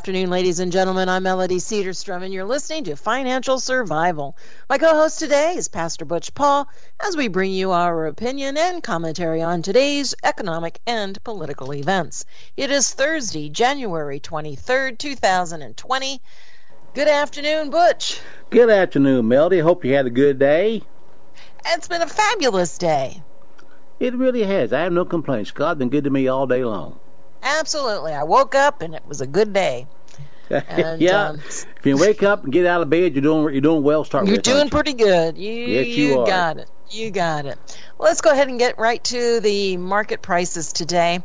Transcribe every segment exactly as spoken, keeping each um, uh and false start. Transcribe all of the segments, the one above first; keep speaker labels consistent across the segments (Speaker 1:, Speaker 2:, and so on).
Speaker 1: afternoon, ladies and gentlemen. I'm Melody Cedarstrom, and you're listening to Financial Survival. My co-host today is Pastor Butch Paul, as we bring you our opinion and commentary on today's economic and political events. It is Thursday, January twenty-third, two thousand twenty. Good afternoon, Butch.
Speaker 2: Good afternoon, Melody. Hope you had a good day.
Speaker 1: It's been a fabulous day.
Speaker 2: It really has. I have no complaints. God's been good to me all day long.
Speaker 1: Absolutely. I woke up and it was a good day. And,
Speaker 2: yeah.
Speaker 1: Um,
Speaker 2: if you wake up and get out of bed, you're doing you're doing well. Start.
Speaker 1: You're
Speaker 2: with,
Speaker 1: doing
Speaker 2: you?
Speaker 1: pretty good. You,
Speaker 2: yes, you,
Speaker 1: you
Speaker 2: are.
Speaker 1: got it. You got it. Well, let's go ahead and get right to the market prices today.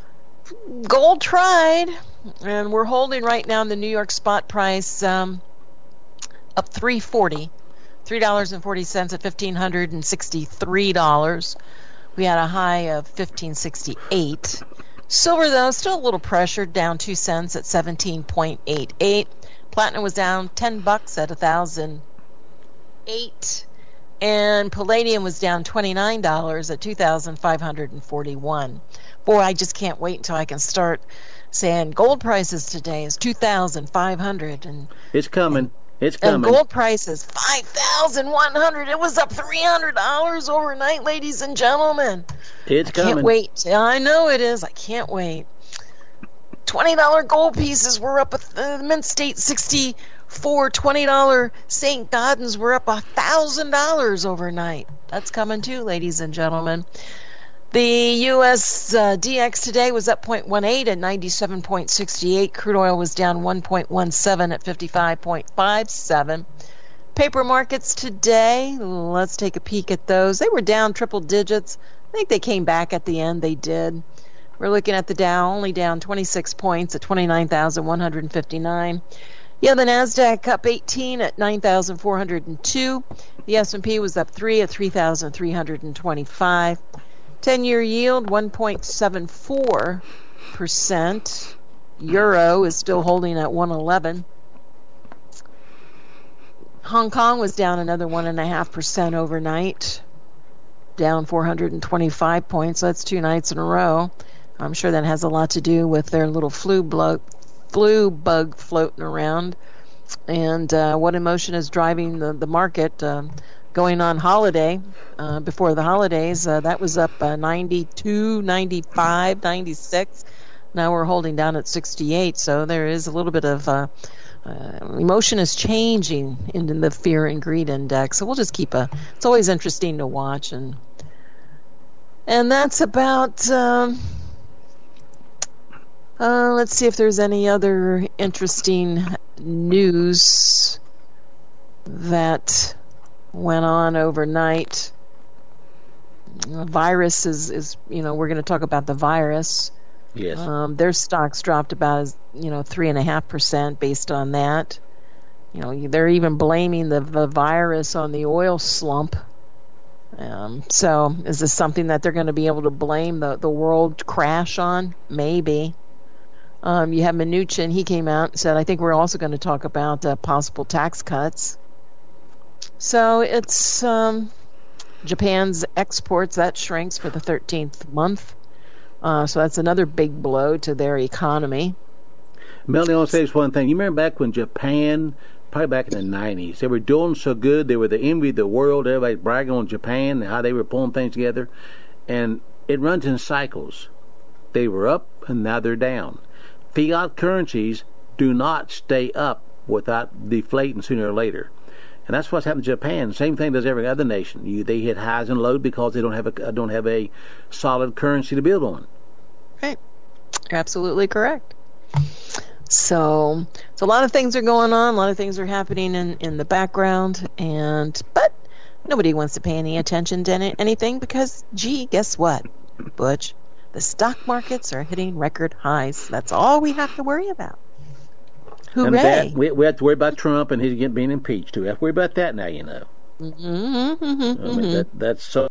Speaker 1: Gold tried, and we're holding right now in the New York spot price um, up three forty, three dollars and forty cents at fifteen hundred and sixty-three dollars. We had a high of fifteen sixty-eight. Silver, though, still a little pressured, down two cents at seventeen point eight eight. Platinum was down ten bucks at one thousand eight, and palladium was down twenty-nine dollars at two thousand five hundred forty-one. Boy, I just can't wait until I can start saying gold prices today is two thousand five hundred, and
Speaker 2: it's coming.
Speaker 1: And,
Speaker 2: It's coming.
Speaker 1: And gold prices five thousand one hundred. It was up three hundred dollars overnight, ladies and gentlemen.
Speaker 2: It's
Speaker 1: I
Speaker 2: coming.
Speaker 1: Can't wait. I know it is. I can't wait. twenty dollar gold pieces were up. Uh, Mint State sixty-four. twenty dollar Saint Gaudens were up one thousand dollars overnight. That's coming too, ladies and gentlemen. The U S uh, D X today was up zero point one eight at ninety-seven point six eight. Crude oil was down one point one seven at fifty-five point five seven. Paper markets today, let's take a peek at those. They were down triple digits. I think they came back at the end. They did. We're looking at the Dow, only down twenty-six points at twenty-nine thousand one hundred fifty-nine. Yeah, the NASDAQ up eighteen at nine thousand four hundred two. The S and P was up three at three thousand three hundred twenty-five. ten-year yield, one point seven four percent. Euro is still holding at one eleven. Hong Kong was down another one point five percent overnight, down four hundred twenty-five points. That's two nights in a row. I'm sure that has a lot to do with their little flu, blo- flu bug floating around. And uh, what emotion is driving the, the market? Um, Going on holiday, uh, before the holidays, uh, that was up uh, ninety-two, ninety-five, ninety-six. Now we're holding down at sixty-eight, so there is a little bit of uh, uh, emotion is changing in the fear and greed index. So we'll just keep a, it's always interesting to watch. And and that's about, um, uh, let's see if there's any other interesting news that went on overnight. The virus is, is, you know, we're going to talk about the virus.
Speaker 2: Yes.
Speaker 1: Um, their stocks dropped about, you know, three and a half percent based on that. You know, they're even blaming the, the virus on the oil slump. Um, so is this something that they're going to be able to blame the, the world crash on? Maybe. Um, you have Mnuchin. He came out and said, I think we're also going to talk about uh, possible tax cuts. So it's um, Japan's exports, that shrinks for the thirteenth month. Uh, so that's another big blow to their economy.
Speaker 2: Melanie, I want to say this one thing. You remember back when Japan, probably back in the nineties, they were doing so good. They were the envy of the world. Everybody bragging on Japan and how they were pulling things together. And it runs in cycles. They were up and now they're down. Fiat currencies do not stay up without deflating sooner or later. And that's what's happened to Japan. Same thing does every other nation. You, they hit highs and lows because they don't have a don't have a solid currency to build on.
Speaker 1: Right, you're absolutely correct. So, so a lot of things are going on. A lot of things are happening in, in the background, and but nobody wants to pay any attention to any, anything because, gee, guess what, Butch? The stock markets are hitting record highs. That's all we have to worry about. Hooray.
Speaker 2: And that, we, we have to worry about Trump and he's getting being impeached too. We have to worry about that now, you know.
Speaker 1: Mm-hmm, mm-hmm,
Speaker 2: I mean, that, that's so.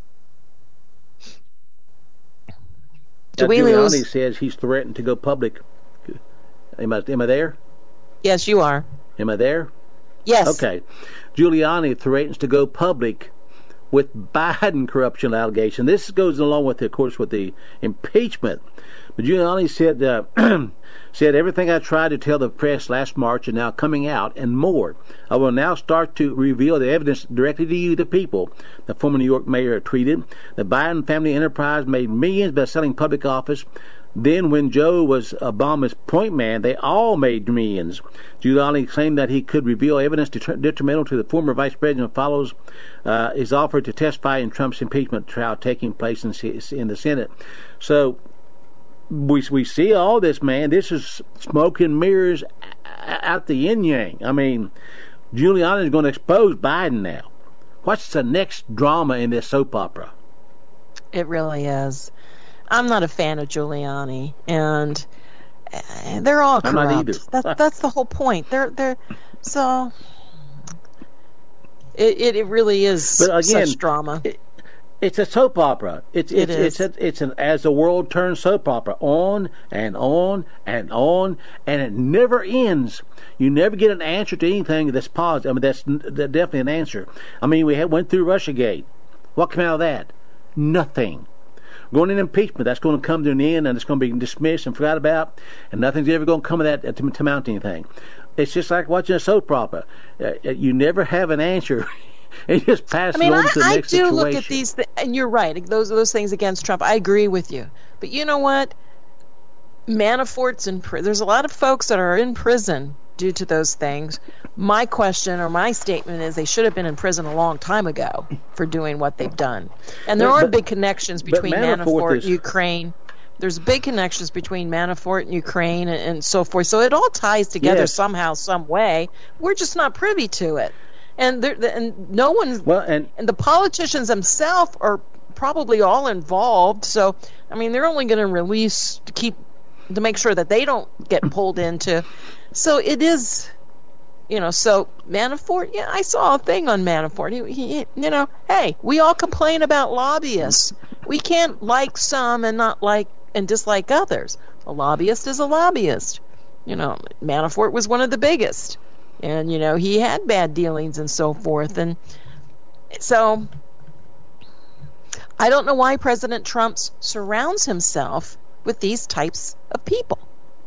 Speaker 1: Do
Speaker 2: now,
Speaker 1: we
Speaker 2: Giuliani
Speaker 1: lose?
Speaker 2: says he's threatened to go public. Am I, am I there?
Speaker 1: Yes, you are.
Speaker 2: Am I there?
Speaker 1: Yes.
Speaker 2: Okay. Giuliani threatens to go public with Biden corruption allegation. This goes along with, of course, with the impeachment. But Giuliani said, uh, said everything I tried to tell the press last March is now coming out and more. I will now start to reveal the evidence directly to you, the people. The former New York mayor tweeted, the Biden family enterprise made millions by selling public office. Then when Joe was Obama's point man, they all made millions. Giuliani claimed that he could reveal evidence detrimental to the former vice president follows uh, his offer to testify in Trump's impeachment trial taking place in, in the Senate. So we we see all this, man. This is smoke and mirrors out the yin-yang. I mean, Giuliani is going to expose Biden now. What's the next drama in this soap opera?
Speaker 1: It really is. I'm not a fan of Giuliani, and they're all corrupt.
Speaker 2: I'm not either.
Speaker 1: that, that's the whole point. They're they're so. It it, it really is
Speaker 2: but again,
Speaker 1: such drama.
Speaker 2: It, it's a soap opera. It's it's
Speaker 1: it
Speaker 2: it's, a, it's an as the world turns soap opera on and on and on, and it never ends. You never get an answer to anything that's positive. I mean, that's, that's definitely an answer. I mean, we had, went through Russiagate. What came out of that? Nothing. Going in impeachment, that's going to come to an end, and it's going to be dismissed and forgot about, and nothing's ever going to come of that to, to mount anything. It's just like watching a soap opera. Uh, you never have an answer. It just passes
Speaker 1: I mean,
Speaker 2: on
Speaker 1: I,
Speaker 2: to the
Speaker 1: I
Speaker 2: next
Speaker 1: do
Speaker 2: situation.
Speaker 1: look at these, th- and you're right. Those those things against Trump, I agree with you. But you know what? Manafort's in prison. There's a lot of folks that are in prison due to those things. My question or my statement is they should have been in prison a long time ago for doing what they've done. And there
Speaker 2: But-
Speaker 1: are
Speaker 2: but-
Speaker 1: big connections between
Speaker 2: Manafort
Speaker 1: Manafort,
Speaker 2: is-
Speaker 1: Ukraine. There's big connections between Manafort and Ukraine and, and so forth. So it all ties together
Speaker 2: Yes.
Speaker 1: somehow, some way. We're just not privy to it. And there, and no one,
Speaker 2: Well, and
Speaker 1: and the politicians themselves are probably all involved. So, I mean, they're only going to release to keep to make sure that they don't get pulled into. So it is, you know. So Manafort, yeah, I saw a thing on Manafort. He, he, you know, hey, we all complain about lobbyists. We can't like some and not like and dislike others. A lobbyist is a lobbyist. You know, Manafort was one of the biggest. And, you know, he had bad dealings and so forth. And so I don't know why President Trump surrounds himself with these types of people.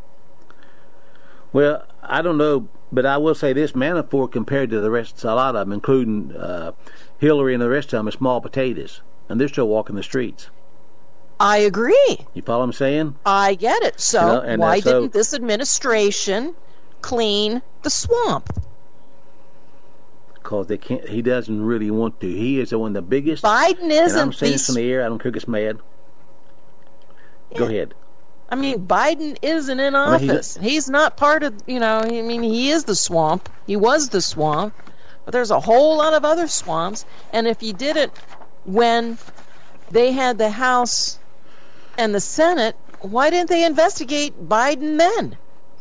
Speaker 2: well, I don't know, but I will say this: Manafort, compared to the rest, a lot of them, including uh, Hillary and the rest of them, are small potatoes, and they're still walking the streets.
Speaker 1: I agree.
Speaker 2: You follow what I'm saying?
Speaker 1: I get it. So
Speaker 2: You know, and
Speaker 1: why
Speaker 2: that's so-
Speaker 1: didn't this administration clean the swamp?
Speaker 2: Because they can't. He doesn't really want to. He is one of the biggest.
Speaker 1: Biden
Speaker 2: and
Speaker 1: isn't
Speaker 2: I'm saying
Speaker 1: these-
Speaker 2: this in the air. I don't care if it's mad. Go ahead.
Speaker 1: I mean, Biden isn't in
Speaker 2: I mean, he's-
Speaker 1: office. He's not part of, you know, I mean, he is the swamp. He was the swamp. But there's a whole lot of other swamps. And if you did it when they had the House and the Senate, why didn't they investigate Biden then?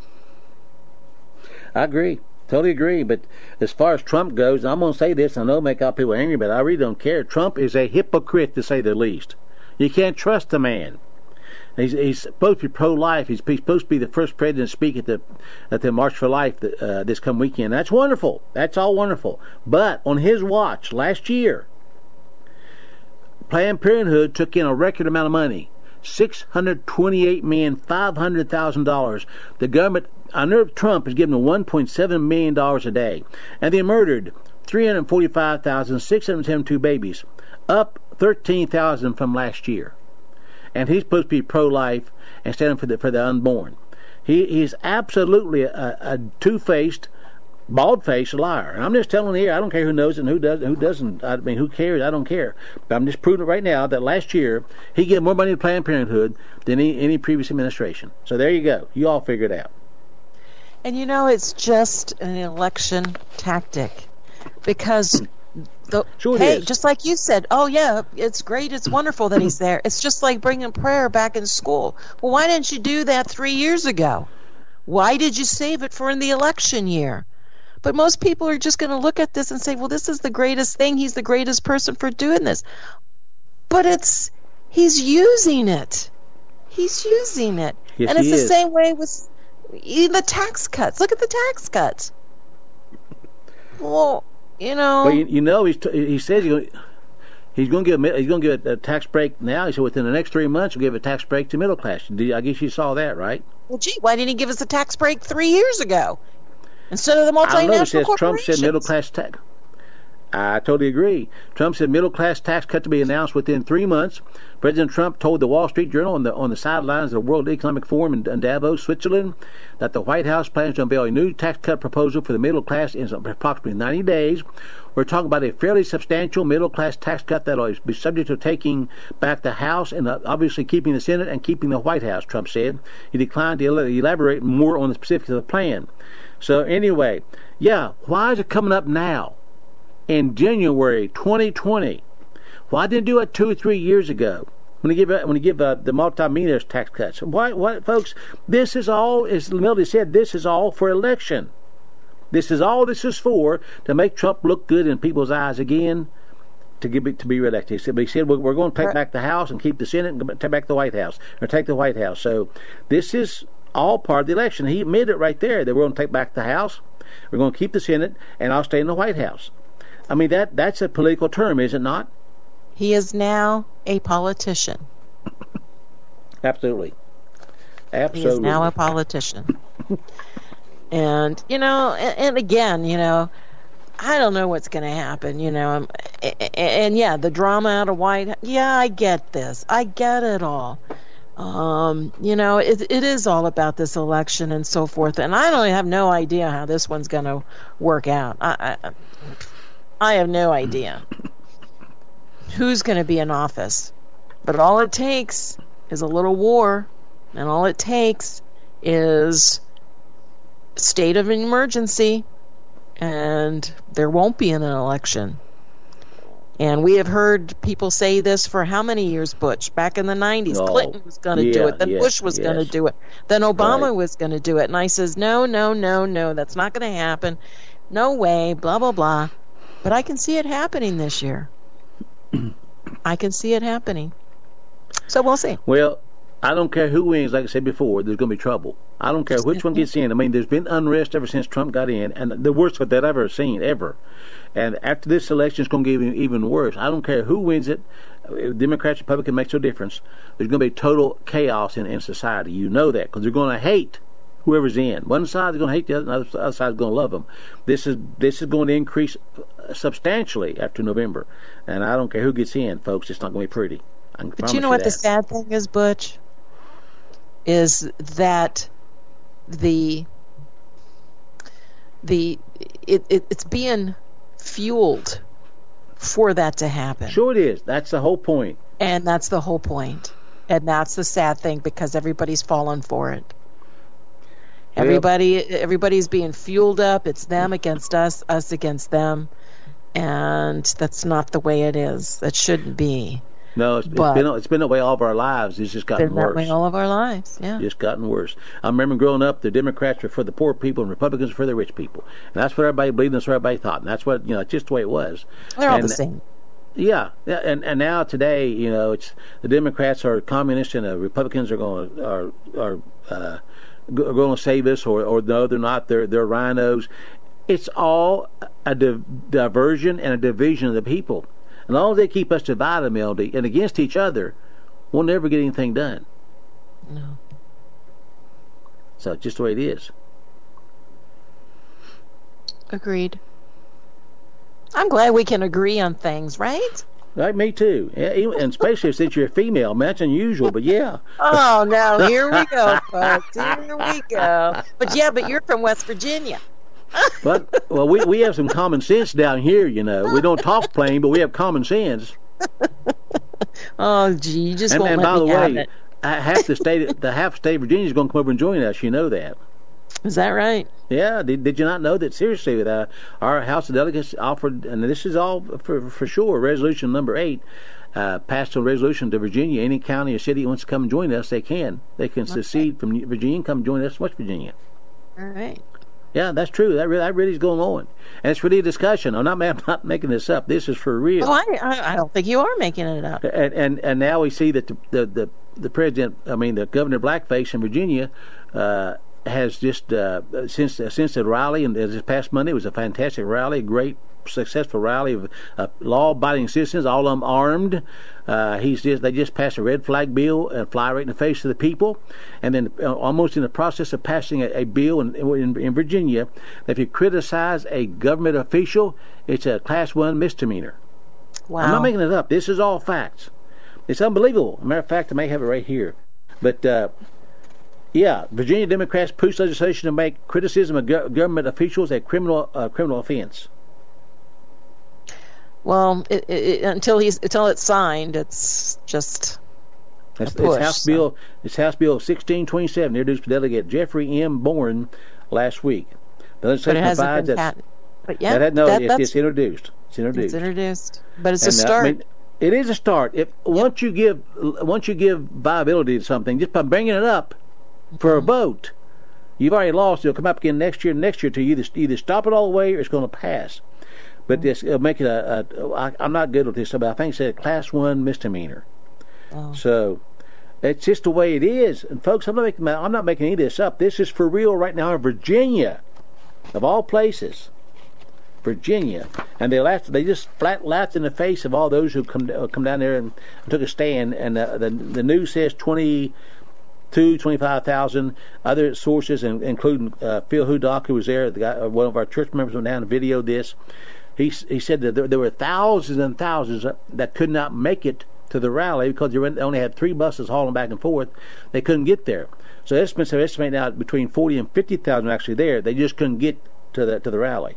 Speaker 2: I agree. Totally agree. But as far as Trump goes, I'm going to say this. I know it'll make all people angry, but I really don't care. Trump is a hypocrite, to say the least. You can't trust the man. He's, he's supposed to be pro-life. He's, he's supposed to be the first president to speak at the at the March for Life uh, this come weekend. That's wonderful. That's all wonderful. But on his watch last year, Planned Parenthood took in a record amount of money, six hundred twenty-eight million five hundred thousand dollars. The government, under Trump, is giving them one point seven million dollars a day, and they murdered three hundred forty-five thousand six hundred seventy-two babies, up thirteen thousand from last year. And he's supposed to be pro-life and standing for the for the unborn. He he's absolutely a, a two-faced, bald-faced liar. And I'm just telling you here, I don't care who knows it and who does who doesn't. I mean, who cares? I don't care. But I'm just proving it right now that last year he gave more money to Planned Parenthood than any, any previous administration. So there you go. You all figure it out.
Speaker 1: And you know, it's just an election tactic. Because, the,
Speaker 2: Sure it
Speaker 1: hey,
Speaker 2: is.
Speaker 1: just like you said, oh, yeah, it's great, it's wonderful that he's there. It's just like bringing prayer back in school. Well, why didn't you do that three years ago? Why did you save it for in the election year? But most people are just going to look at this and say, well, this is the greatest thing. He's the greatest person for doing this. But it's, he's using it. He's using it.
Speaker 2: Yes,
Speaker 1: and it's
Speaker 2: he
Speaker 1: the
Speaker 2: is.
Speaker 1: same way with even the tax cuts. Look at the tax cuts. Well, you know.
Speaker 2: Well, you, you know, he's t- he says he, He's going to give he's going to give a tax break now. He said within the next three months he'll give a tax break to middle class. I guess you saw that, right?
Speaker 1: Well, gee, why didn't he give us a tax break three years ago instead of the multinational
Speaker 2: I don't know. It says
Speaker 1: corporations?
Speaker 2: Trump said middle class tax. I totally agree. Trump said middle class tax cut to be announced within three months. President Trump told the Wall Street Journal on the on the sidelines of the World Economic Forum in, in Davos, Switzerland, that the White House plans to unveil a new tax cut proposal for the middle class in approximately ninety days. We're talking about a fairly substantial middle class tax cut that will be subject to taking back the House and uh, obviously keeping the Senate and keeping the White House, Trump said. He declined to elaborate more on the specifics of the plan. So anyway, yeah, why is it coming up now? In January twenty twenty, why didn't do it two or three years ago when you give when you give uh, the multimillionaires tax cuts? Why, why, folks? This is all, as Mildy said, this is all for election. This is all this is for to make Trump look good in people's eyes again, to get to be reelected. He said, he said we're, we're going to take back the House and keep the Senate and take back the White House or take the White House. So this is all part of the election. He admitted it right there that we're going to take back the House, we're going to keep the Senate, and I'll stay in the White House. I mean, that that's a political term, is it not?
Speaker 1: He is now a politician.
Speaker 2: Absolutely. Absolutely.
Speaker 1: He is now a politician. And, you know, and, and again, you know, I don't know what's going to happen, you know. And, and, yeah, the drama out of White House, yeah, I get this. I get it all. Um, you know, it, it is all about this election and so forth. And I don't have no idea how this one's going to work out. I, I I have no idea who's going to be in office. But all it takes is a little war, and all it takes is state of emergency, and there won't be an election. And we have heard people say this for how many years, Butch? Back in the nineties,
Speaker 2: oh,
Speaker 1: Clinton was going to
Speaker 2: yeah,
Speaker 1: do it, then
Speaker 2: yes,
Speaker 1: Bush was
Speaker 2: yes.
Speaker 1: going to do it, then Obama
Speaker 2: Right.
Speaker 1: was going to do it. And I says, no, no, no, no, that's not going to happen. No way, blah, blah, blah. But I can see it happening this year. I can see it happening. So we'll see.
Speaker 2: Well, I don't care who wins. Like I said before, there's going to be trouble. I don't care which one gets in. I mean, there's been unrest ever since Trump got in, and the worst that I've ever seen, ever. And after this election, it's going to get even, even worse. I don't care who wins it. Democrats, Republicans, makes no difference. There's going to be total chaos in, in society. You know that, because they're going to hate whoever's in. One side is going to hate the other, and the other side is going to love them. This is this is going to increase substantially after November, and I don't care who gets in, folks. It's not going to be pretty. I can
Speaker 1: But you know
Speaker 2: promise
Speaker 1: what
Speaker 2: that.
Speaker 1: the sad thing is, Butch? Is that the the it, it it's being fueled for that to happen.
Speaker 2: Sure, it is. That's the whole point.
Speaker 1: And that's the whole point. And that's the sad thing, because everybody's fallen for it.
Speaker 2: Well,
Speaker 1: Everybody, everybody's being fueled up. It's them against us, us against them, and that's not the way it is. That shouldn't be.
Speaker 2: No, it's, it's
Speaker 1: But-
Speaker 2: been it's been that way all of our lives. It's just gotten
Speaker 1: Been that
Speaker 2: worse.
Speaker 1: way all of our lives. Yeah.
Speaker 2: Just gotten worse. I remember growing up, the Democrats were for the poor people and Republicans were for the rich people, and that's what everybody believed. And that's what everybody thought, and that's what you know. It's just the way it was.
Speaker 1: They're all
Speaker 2: And-
Speaker 1: the same.
Speaker 2: Yeah, yeah, and and now today, you know, it's the Democrats are communists and the Republicans are going to are are uh, go- going to save us, or or no, they're not. They're they're rhinos. It's all a di- diversion and a division of the people. And as long as they keep us divided, Melody, and against each other, we'll never get anything done.
Speaker 1: No.
Speaker 2: So it's just the way it is.
Speaker 1: Agreed. I'm glad we can agree on things, right?
Speaker 2: Right, me too. Yeah, even- and especially since you're a female, man, that's unusual. But yeah,
Speaker 1: Oh, no, here we go, folks. Here we go. But yeah, but you're from West Virginia.
Speaker 2: but well, we we have some common sense down here. You know, we don't talk plain, but we have common sense.
Speaker 1: Oh, gee, you just
Speaker 2: And,
Speaker 1: won't
Speaker 2: and
Speaker 1: let
Speaker 2: by the
Speaker 1: me have
Speaker 2: way,
Speaker 1: it.
Speaker 2: uh, half the state, the half state of Virginia is going to come over and join us. You know that.
Speaker 1: Is that right?
Speaker 2: Yeah, did, did you not know that? Seriously, uh, our House of Delegates offered, and this is all for for sure, resolution number eight, uh, passed a resolution to Virginia. Any county or city that wants to come and join us, they can. They can secede from Virginia and come join us, West Virginia.
Speaker 1: All right.
Speaker 2: Yeah, that's true. That really, that really is going on, and it's really a discussion. I'm not, I'm not making this up. This is for real.
Speaker 1: Oh, I, I, I don't think you are making it up.
Speaker 2: And and, and now we see that the, the the the president, I mean the governor blackface in Virginia, uh, has just uh, since uh, since the rally and this past Monday, it was a fantastic rally, a great successful rally of uh, law-abiding citizens, all of them armed. Uh, he's just they just passed a red flag bill and fly right in the face of the people, and then uh, almost in the process of passing a, a bill in, in, in Virginia that if you criticize a government official, it's a class one misdemeanor.
Speaker 1: Wow.
Speaker 2: I'm not making it up. This is all facts. It's unbelievable. As a matter of fact, I may have it right here, but. Uh, Yeah, Virginia Democrats push legislation to make criticism of go- government officials a criminal uh, criminal offense.
Speaker 1: Well, it, it, until he's until it's signed, it's just
Speaker 2: It's,
Speaker 1: a push,
Speaker 2: it's House
Speaker 1: so.
Speaker 2: Bill. It's House Bill sixteen twenty-seven, introduced by Delegate Jeffrey M. Bourne last week. The legislation
Speaker 1: but it hasn't
Speaker 2: provides
Speaker 1: been
Speaker 2: that.
Speaker 1: pat- But yeah,
Speaker 2: that, no,
Speaker 1: that,
Speaker 2: it,
Speaker 1: that's
Speaker 2: it's introduced. It's introduced.
Speaker 1: It's introduced, but it's
Speaker 2: And,
Speaker 1: a
Speaker 2: uh,
Speaker 1: start.
Speaker 2: I mean, it is a start. If once you give once you give viability to something, just by bringing it up for a vote, you've already lost. It'll come up again next year. Next year to either either stop it all the way or it's going to pass. But this it'll make it a. a I, I'm not good with this, but I think it's a class one misdemeanor.
Speaker 1: Oh.
Speaker 2: So it's just the way it is. And folks, I'm not making I'm not making any of this up. This is for real right now in Virginia, of all places. Virginia, and they laughed. They just flat laughed in the face of all those who come uh, come down there and took a stand. And uh, the the news says twenty-two, twenty-five thousand. Other sources, including uh, Phil Hudock, who was there, the guy, one of our church members, went down and videoed this. He he said that there, there were thousands and thousands that could not make it to the rally because they only had three buses hauling back and forth. They couldn't get there. So estimates are estimating out between forty and fifty thousand actually there. They just couldn't get to the to the rally.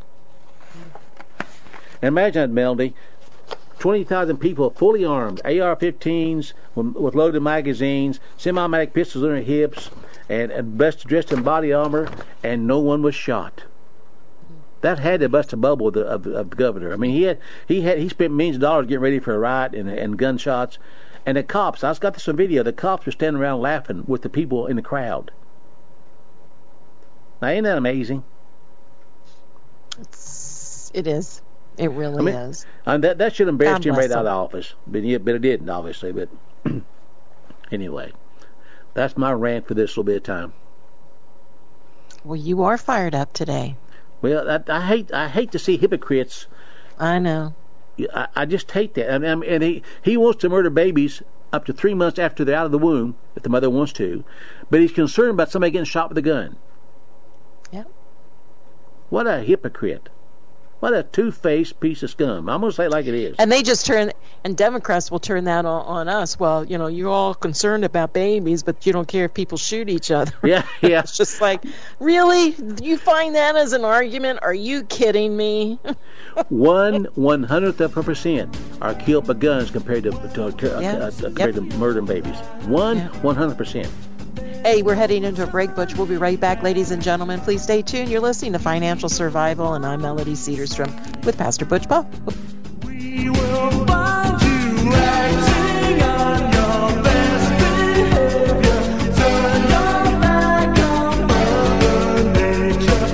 Speaker 2: And imagine that, Melody, twenty thousand people fully armed, A R fifteens with, with loaded magazines, semi-automatic pistols on their hips, and, and dressed, dressed in body armor, and no one was shot. That had to bust a bubble of the, of, of the governor. I mean, he had he had he spent millions of dollars getting ready for a riot and, and gunshots, and the cops. I got this on video. The cops were standing around laughing with the people in the crowd. Now, ain't that amazing?
Speaker 1: It's, it is. It really
Speaker 2: I mean,
Speaker 1: is.
Speaker 2: And that that should embarrass
Speaker 1: God
Speaker 2: him right
Speaker 1: bless
Speaker 2: out of
Speaker 1: him.
Speaker 2: office, but yeah, but it didn't, obviously. But anyway, that's my rant for this little bit of time.
Speaker 1: Well, you are fired up today.
Speaker 2: Well, I, I hate I hate to see hypocrites.
Speaker 1: I know.
Speaker 2: I, I just hate that. I mean, and he he wants to murder babies up to three months after they're out of the womb, if the mother wants to, but he's concerned about somebody getting shot with a gun.
Speaker 1: Yeah.
Speaker 2: What a hypocrite! What a two-faced piece of scum. I'm going to say it like it is.
Speaker 1: And they just turn, and Democrats will turn that on, on us. Well, you know, you're all concerned about babies, but you don't care if people shoot each other.
Speaker 2: Yeah, yeah.
Speaker 1: It's just like, really? You find that as an argument? Are you kidding me?
Speaker 2: One one hundredth of a percent are killed by guns compared to, to, to,
Speaker 1: Yeah.
Speaker 2: uh, compared
Speaker 1: Yep.
Speaker 2: to murdering babies. One
Speaker 1: Yeah.
Speaker 2: one hundred percent.
Speaker 1: Hey, we're heading into a break, Butch. We'll be right back, ladies and gentlemen. Please stay tuned. You're listening to Financial Survival, and I'm Melody Cedarstrom with Pastor Butch Paul.
Speaker 3: We will find you acting on your best behavior. Turn your back on Mother Nature.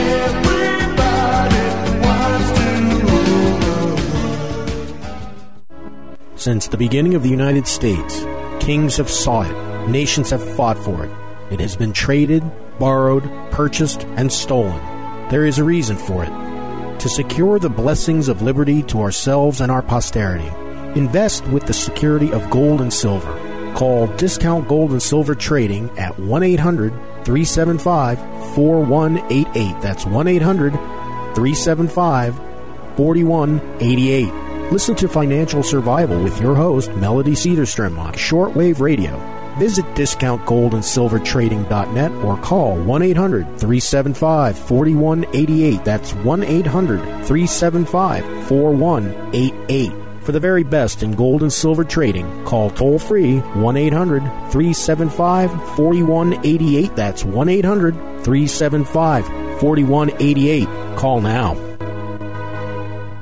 Speaker 3: Everybody wants to rule.
Speaker 4: Since the beginning of the United States, kings have sought it. Nations have fought for it. It has been traded, borrowed, purchased, and stolen. There is a reason for it. To secure the blessings of liberty to ourselves and our posterity, invest with the security of gold and silver. Call Discount Gold and Silver Trading at one eight hundred, three seven five, four one eight eight. That's one eight hundred, three seven five, four one eight eight. Listen to Financial Survival with your host, Melody Cedarstrom, on shortwave radio. Visit discount gold and silver trading dot net or call one eight hundred, three seven five, four one eight eight. That's one eight hundred, three seven five, four one eight eight. For the very best in gold and silver trading, call toll-free one eight hundred, three seven five, four one eight eight. That's one eight hundred, three seven five, four one eight eight. Call now.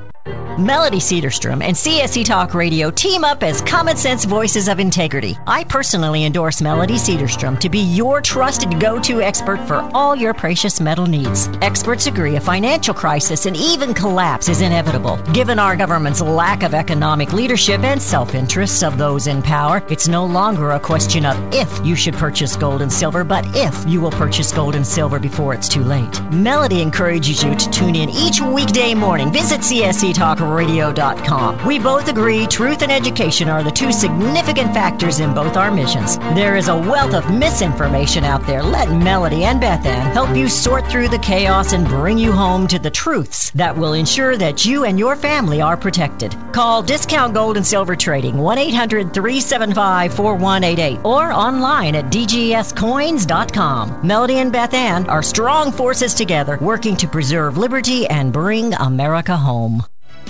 Speaker 5: Melody Cedarstrom and C S E Talk Radio team up as common sense voices of integrity. I personally endorse Melody Cedarstrom to be your trusted go-to expert for all your precious metal needs. Experts agree a financial crisis and even collapse is inevitable. Given our government's lack of economic leadership and self-interests of those in power, it's no longer a question of if you should purchase gold and silver, but if you will purchase gold and silver before it's too late. Melody encourages you to tune in each weekday morning. Visit C S E Talk radio dot com. We both agree truth and education are the two significant factors in both our missions. There is a wealth of misinformation out there. Let Melody and Beth Ann help you sort through the chaos and bring you home to the truths that will ensure that you and your family are protected. Call Discount Gold and Silver Trading one eight hundred three seven five four one eight eight or online at d g s coins dot com. Melody and Beth Ann are strong forces together working to preserve liberty and bring America home.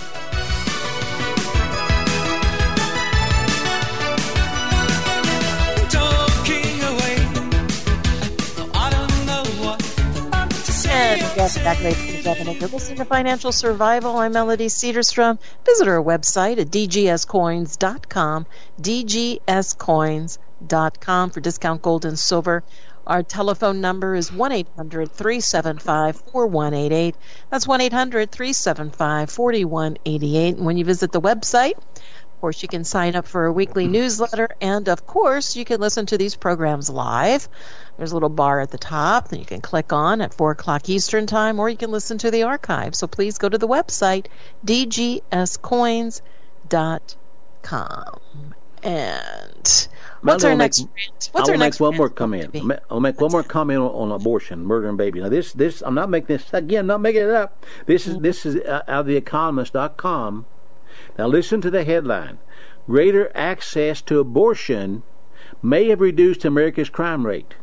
Speaker 1: And yes, back ladies and gentlemen, you're listening to Financial Survival. I'm Melody Cedarstrom. Visit our website at d g s coins dot com, d g s coins dot com for discount gold and silver. Our telephone number is one eight hundred three seven five four one eight eight. That's one eight hundred three seven five four one eight eight. And when you visit the website, of course, you can sign up for a weekly newsletter, and of course, you can listen to these programs live. There's a little bar at the top that you can click on at four o'clock Eastern Time, or you can listen to the archive. So please go to the website, d g s coins dot com. And what's
Speaker 2: Melody,
Speaker 1: our
Speaker 2: I'll
Speaker 1: next
Speaker 2: make,
Speaker 1: rant? What's
Speaker 2: I'll
Speaker 1: our
Speaker 2: make
Speaker 1: next
Speaker 2: one
Speaker 1: rant
Speaker 2: more
Speaker 1: going
Speaker 2: comment.
Speaker 1: to be?
Speaker 2: I'll make, I'll make one more comment on, on abortion, murder and baby. Now this, this, I'm not making this again. I'm not making it up. This is this is uh, out of the economist dot com. Now listen to the headline: Greater access to abortion may have reduced America's crime rate.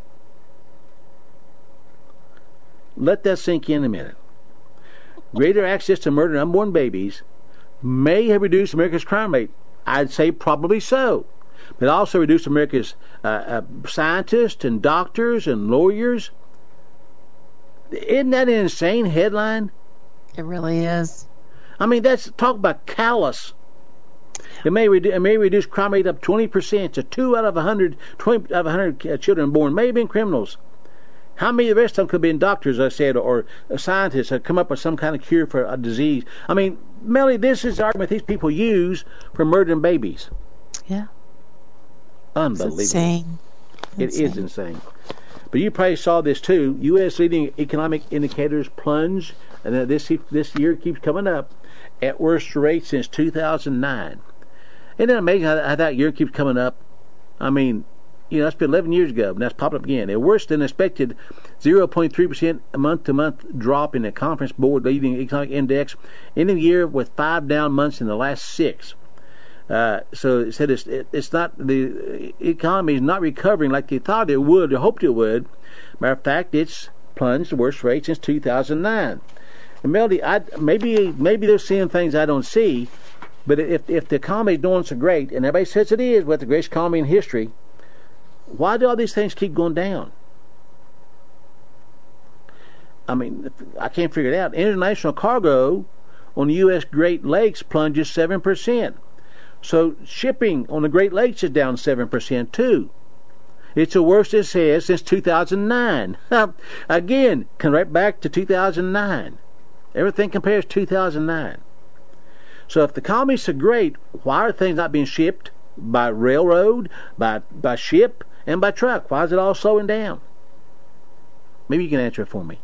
Speaker 2: Let that sink in a minute. Greater access to murder and unborn babies may have reduced America's crime rate. I'd say probably so. But also reduced America's uh, uh, scientists and doctors and lawyers. Isn't that an insane headline?
Speaker 1: It really is.
Speaker 2: I mean, that's talk about callous. It may, redu- it may reduce crime rate up twenty percent to two out of one hundred, twenty out of one hundred uh, children born may have been criminals. How many of the rest of them could have been doctors, I said, or scientists that come up with some kind of cure for a disease? I mean, Melly, this is the argument these people use for murdering babies.
Speaker 1: Yeah.
Speaker 2: Unbelievable.
Speaker 1: It's insane.
Speaker 2: It
Speaker 1: Insane.
Speaker 2: is insane. But you probably saw this too. U S leading economic indicators plunge, and then this this year keeps coming up at worst rate since two thousand nine. Isn't it amazing how, how that year keeps coming up? I mean, you know, that's been eleven years ago, and that's popped up again. A worse than expected zero point three percent month-to-month drop in the Conference Board leading economic index, ending the year with five down months in the last six. Uh, so it said it's, it, it's not, the economy is not recovering like they thought it would or hoped it would. Matter of fact, it's plunged the worst rate since two thousand nine. And Melody, I, maybe maybe they're seeing things I don't see, but if if the economy is doing so great, and everybody says it is, with the greatest economy in history, why do all these things keep going down? I mean, I can't figure it out. International cargo on the U S Great Lakes plunges seven percent. So shipping on the Great Lakes is down seven percent too. It's the worst it has since two thousand nine. Again, come right back to two thousand nine. Everything compares to two thousand nine. So if the economy's so great, why are things not being shipped by railroad, by by ship, and by truck? Why is it all slowing down? Maybe you can answer it for me.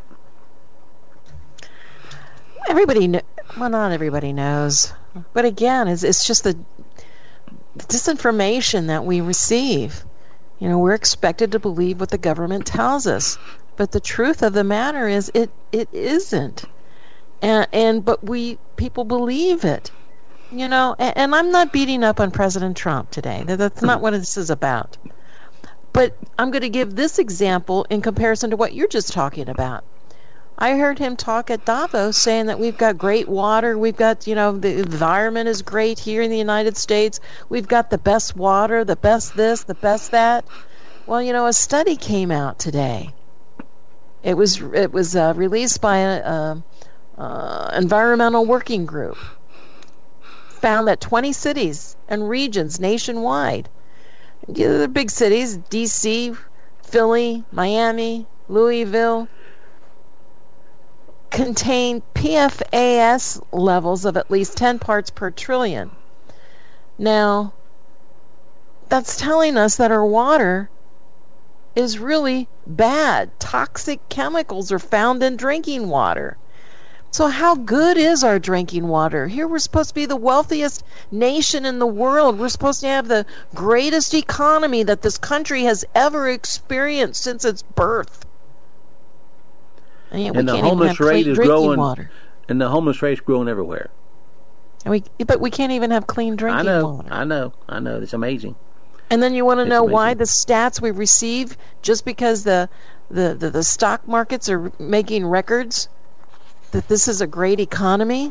Speaker 1: Everybody, kn- well, not everybody knows, but again, it's it's just the disinformation that we receive. You know, we're expected to believe what the government tells us, but the truth of the matter is, it it isn't, and and but we people believe it. You know, and, and I'm not beating up on President Trump today. That, that's not what this is about. But I'm going to give this example in comparison to what you're just talking about. I heard him talk at Davos saying that we've got great water, we've got, you know, the environment is great here in the United States, we've got the best water, the best this, the best that. Well, you know, a study came out today. It was it was uh, released by a, a, uh, Environmental Working Group found that twenty cities and regions nationwide, the big cities, D C, Philly, Miami, Louisville, contain P F A S levels of at least ten parts per trillion. Now, that's telling us that our water is really bad. Toxic chemicals are found in drinking water. So how good is our drinking water? Here we're supposed to be the wealthiest nation in the world. We're supposed to have the greatest economy that this country has ever experienced since its birth. And yet we
Speaker 2: And the
Speaker 1: can't even
Speaker 2: homeless
Speaker 1: have clean
Speaker 2: rate is
Speaker 1: drinking
Speaker 2: growing,
Speaker 1: water.
Speaker 2: and the homeless rate is growing everywhere.
Speaker 1: And we, but we can't even have clean drinking
Speaker 2: I know,
Speaker 1: water.
Speaker 2: I know, I know. It's amazing.
Speaker 1: And then you want to
Speaker 2: It's
Speaker 1: know why
Speaker 2: amazing.
Speaker 1: the stats we receive, just because the, the, the, the stock markets are making records, that this is a great economy?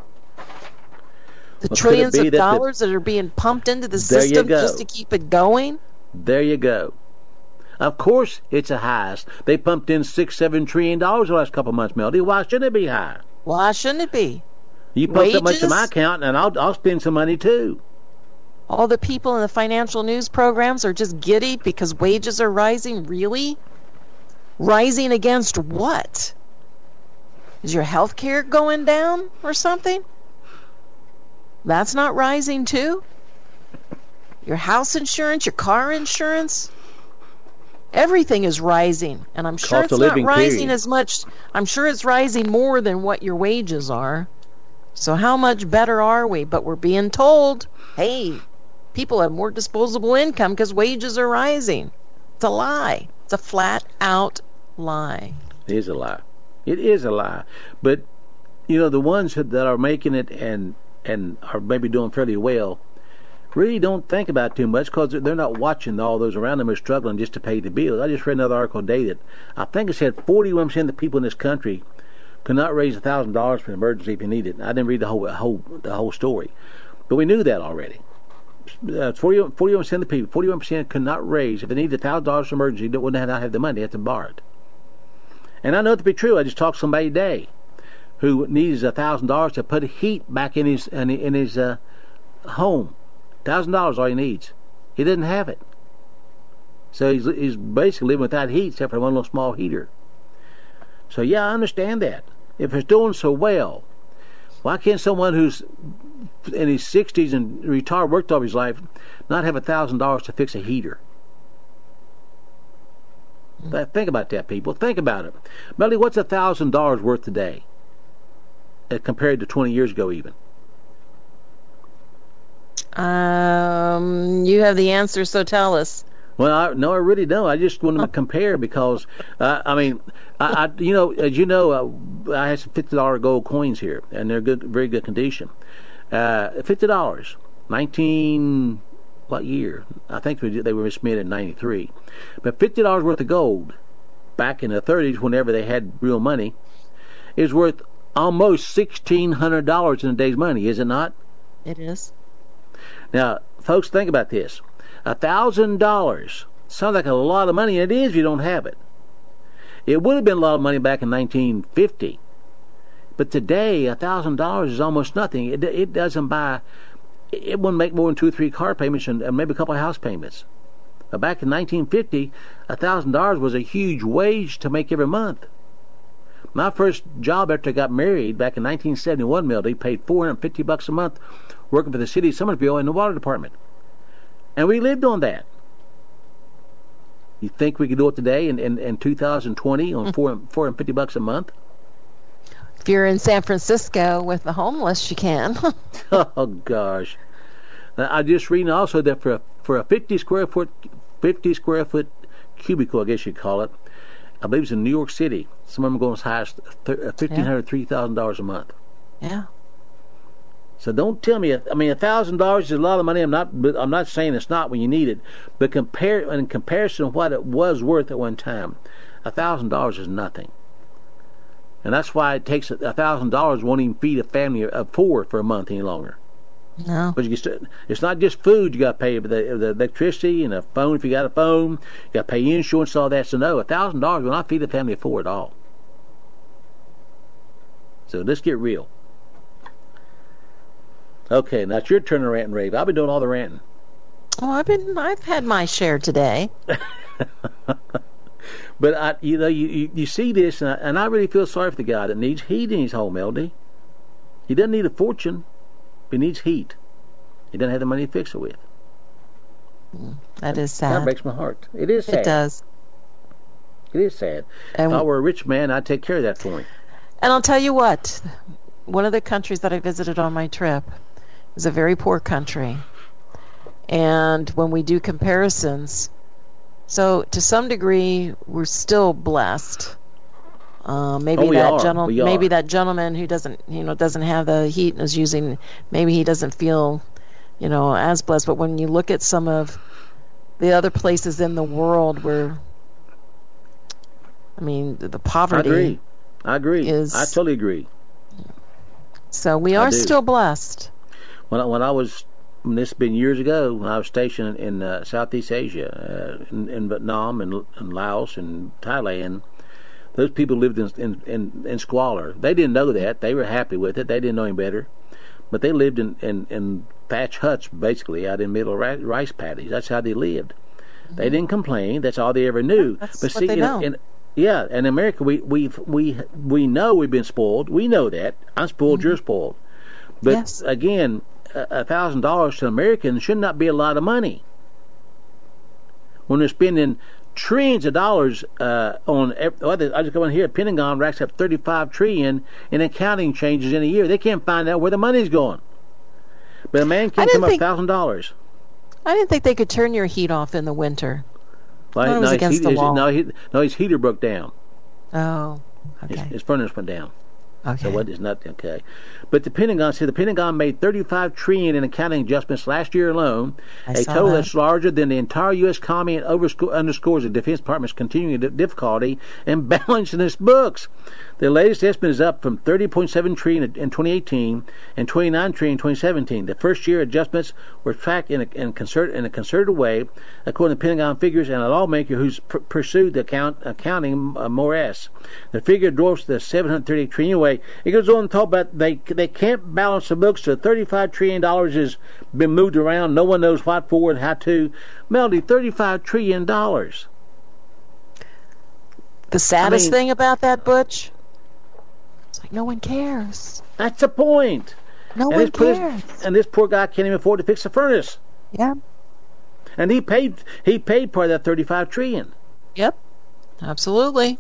Speaker 1: The
Speaker 2: Well, could it
Speaker 1: trillions
Speaker 2: be
Speaker 1: of
Speaker 2: that the-
Speaker 1: dollars that are being pumped into the
Speaker 2: There you
Speaker 1: system
Speaker 2: go.
Speaker 1: just to keep it going?
Speaker 2: There you go. Of course, it's a highest. They pumped in six, seven trillion dollars the last couple of months, Melody. Why shouldn't it be high?
Speaker 1: Why shouldn't it be?
Speaker 2: You pump that much in
Speaker 1: Wages?
Speaker 2: my account, and I'll I'll spend some money too.
Speaker 1: All the people in the financial news programs are just giddy because wages are rising? Really? Rising against what? Is your health care going down or something? That's not rising too? Your house insurance, your car insurance? Everything is rising, and I'm sure
Speaker 2: Cost
Speaker 1: it's
Speaker 2: of
Speaker 1: not
Speaker 2: living,
Speaker 1: rising
Speaker 2: period.
Speaker 1: as much. I'm sure it's rising more than what your wages are. So how much better are we? But we're being told, hey, people have more disposable income because wages are rising. It's a lie. It's a flat out lie.
Speaker 2: It is a lie. It is a lie. But you know, the ones that are making it and and are maybe doing fairly well really don't think about it too much because they're not watching all those around them who are struggling just to pay the bills. I just read another article today that I think it said forty-one percent of the people in this country could not raise a thousand dollars for an emergency if you need it. I didn't read the whole whole the whole story, but we knew that already. Uh, forty-one percent of the people, forty-one percent could not raise if they needed a thousand dollars for emergency. They wouldn't have, have the money; they had to borrow it. And I know it to be true. I just talked to somebody today who needs a thousand dollars to put heat back in his in, in his uh, home. Thousand dollars all he needs. He didn't have it, so he's he's basically living without heat except for one little small heater. So yeah, I understand that. If it's doing so well, why can't someone who's in his sixties and retired, worked all his life, not have a thousand dollars to fix a heater? But think about that, people. Think about it. Melody, what's a thousand dollars worth today, uh, compared to twenty years ago, even?
Speaker 1: Um, you have the answer, so tell us.
Speaker 2: Well, I, no, I really don't. I just want to compare because, uh, I mean, I, I, you know, as you know, uh, I have some fifty dollar gold coins here, and they're good, very good condition. Uh, fifty dollars, nineteen, what year? I think we did- they were minted in ninety-three. But fifty dollars worth of gold, back in the thirties, whenever they had real money, is worth almost sixteen hundred dollars in a day's money, is it not?
Speaker 1: It is.
Speaker 2: Now, folks, think about this. A thousand dollars sounds like a lot of money, and it is if you don't have it. It would have been a lot of money back in nineteen fifty, but today a thousand dollars is almost nothing. It it doesn't buy. It wouldn't make more than two or three car payments and, and maybe a couple of house payments. But back in nineteen fifty, a thousand dollars was a huge wage to make every month. My first job after I got married back in nineteen seventy-one, Melody, paid four hundred fifty bucks a month working for the city of Summersville in the water department. And we lived on that. You think we could do it today in, in, in two thousand twenty on four four hundred fifty bucks a month?
Speaker 1: If you're in San Francisco with the homeless, you can.
Speaker 2: Oh gosh! Now, I just reading also that for a, for a fifty square foot fifty square foot cubicle, I guess you'd call it, I believe it's in New York City. Some of them go as high as fifteen hundred, three thousand dollars a month.
Speaker 1: Yeah.
Speaker 2: So don't tell me. I mean, a thousand dollars is a lot of money. I'm not. But I'm not saying it's not when you need it. But compare in comparison to what it was worth at one time, a thousand dollars is nothing. And that's why it takes a thousand dollars won't even feed a family of four for a month any longer.
Speaker 1: No.
Speaker 2: But you can st- it's not just food you got to pay, but the, the electricity and a phone if you got a phone. You got to pay insurance, all that. So no, a thousand dollars will not feed a family of four at all. So let's get real. Okay, now it's your turn to rant and rave. I've been doing all the ranting.
Speaker 1: Oh, I've been I've had my share today.
Speaker 2: But I, you know, you, you, you see this, and I, and I really feel sorry for the guy that needs heat in his home, L D. He doesn't need a fortune, but he needs heat. He doesn't have the money to fix it with.
Speaker 1: That is
Speaker 2: That
Speaker 1: sad.
Speaker 2: breaks my heart. It is sad.
Speaker 1: It does.
Speaker 2: It is sad.
Speaker 1: And,
Speaker 2: if I were a rich man, I'd take care of that for him.
Speaker 1: and I'll tell you what, one of the countries that I visited on my trip is a very poor country. And when we do comparisons, so to some degree, we're still blessed. Uh, maybe
Speaker 2: Oh, we
Speaker 1: that
Speaker 2: are.
Speaker 1: gentle-
Speaker 2: We are.
Speaker 1: maybe that gentleman who doesn't, you know, doesn't have the heat and is using, maybe he doesn't feel, you know, as blessed. But when you look at some of the other places in the world where, I mean, the, the
Speaker 2: I
Speaker 1: poverty.
Speaker 2: agree. I agree.
Speaker 1: is-
Speaker 2: I totally agree.
Speaker 1: So we
Speaker 2: I
Speaker 1: are
Speaker 2: do.
Speaker 1: still blessed.
Speaker 2: When I, when I was, when this has been years ago, when I was stationed in uh, Southeast Asia, uh, in, in Vietnam and, and Laos and Thailand, those people lived in, in, in, in squalor. They didn't know that. They were happy with it. They didn't know any better. But they lived in, in, in thatch huts, basically, out in the middle of ri- rice paddies. That's how they lived. Mm-hmm. They didn't complain. That's all they ever knew.
Speaker 1: That's
Speaker 2: but
Speaker 1: what
Speaker 2: see,
Speaker 1: they
Speaker 2: in,
Speaker 1: know.
Speaker 2: in, yeah, in America, we we we we know we've been spoiled. We know that. I'm spoiled.
Speaker 1: Mm-hmm.
Speaker 2: You're spoiled. But
Speaker 1: Yes.
Speaker 2: again, a thousand dollars to Americans should not be a lot of money. When they're spending trillions of dollars uh, on, ev- I just go in here. Pentagon racks up thirty-five trillion in accounting changes in a year. They can't find out where the money's going. But a man
Speaker 1: I
Speaker 2: can
Speaker 1: didn't
Speaker 2: come up
Speaker 1: think-
Speaker 2: thousand dollars.
Speaker 1: I didn't think they could turn your heat off in the winter.
Speaker 2: Well,
Speaker 1: thought it was
Speaker 2: his,
Speaker 1: against
Speaker 2: heat-
Speaker 1: the
Speaker 2: his-
Speaker 1: law.
Speaker 2: no, he, no, his heater broke down.
Speaker 1: Oh,
Speaker 2: His,
Speaker 1: okay.
Speaker 2: his furnace went down.
Speaker 1: Okay.
Speaker 2: So what is not okay? But the Pentagon said the Pentagon made thirty-five trillion dollars in accounting adjustments last year alone,
Speaker 1: I
Speaker 2: a
Speaker 1: saw
Speaker 2: total
Speaker 1: that.
Speaker 2: that's larger than the entire U S economy and oversco- underscores the Defense Department's continuing di- difficulty in balancing its books. The latest estimate is up from thirty point seven trillion dollars in twenty eighteen and twenty-nine trillion dollars in twenty seventeen. The first year adjustments were tracked in a, in, concert, in a concerted way, according to Pentagon figures and a lawmaker who's pr- pursued the account, accounting uh, morass. The figure dwarfs the seven hundred thirty-eight trillion dollars. Anyway, it goes on to talk about they they can't balance the books. So thirty-five trillion dollars has been moved around. No one knows what for and how to. Melody, thirty-five trillion dollars.
Speaker 1: The saddest
Speaker 2: I mean-
Speaker 1: thing about that, Butch, it's like no one cares.
Speaker 2: That's the point.
Speaker 1: No
Speaker 2: and
Speaker 1: one
Speaker 2: this poor-
Speaker 1: cares.
Speaker 2: and this poor guy can't even afford to fix the furnace.
Speaker 1: Yeah.
Speaker 2: And he paid he paid part of that thirty-five trillion.
Speaker 1: Yep. Absolutely.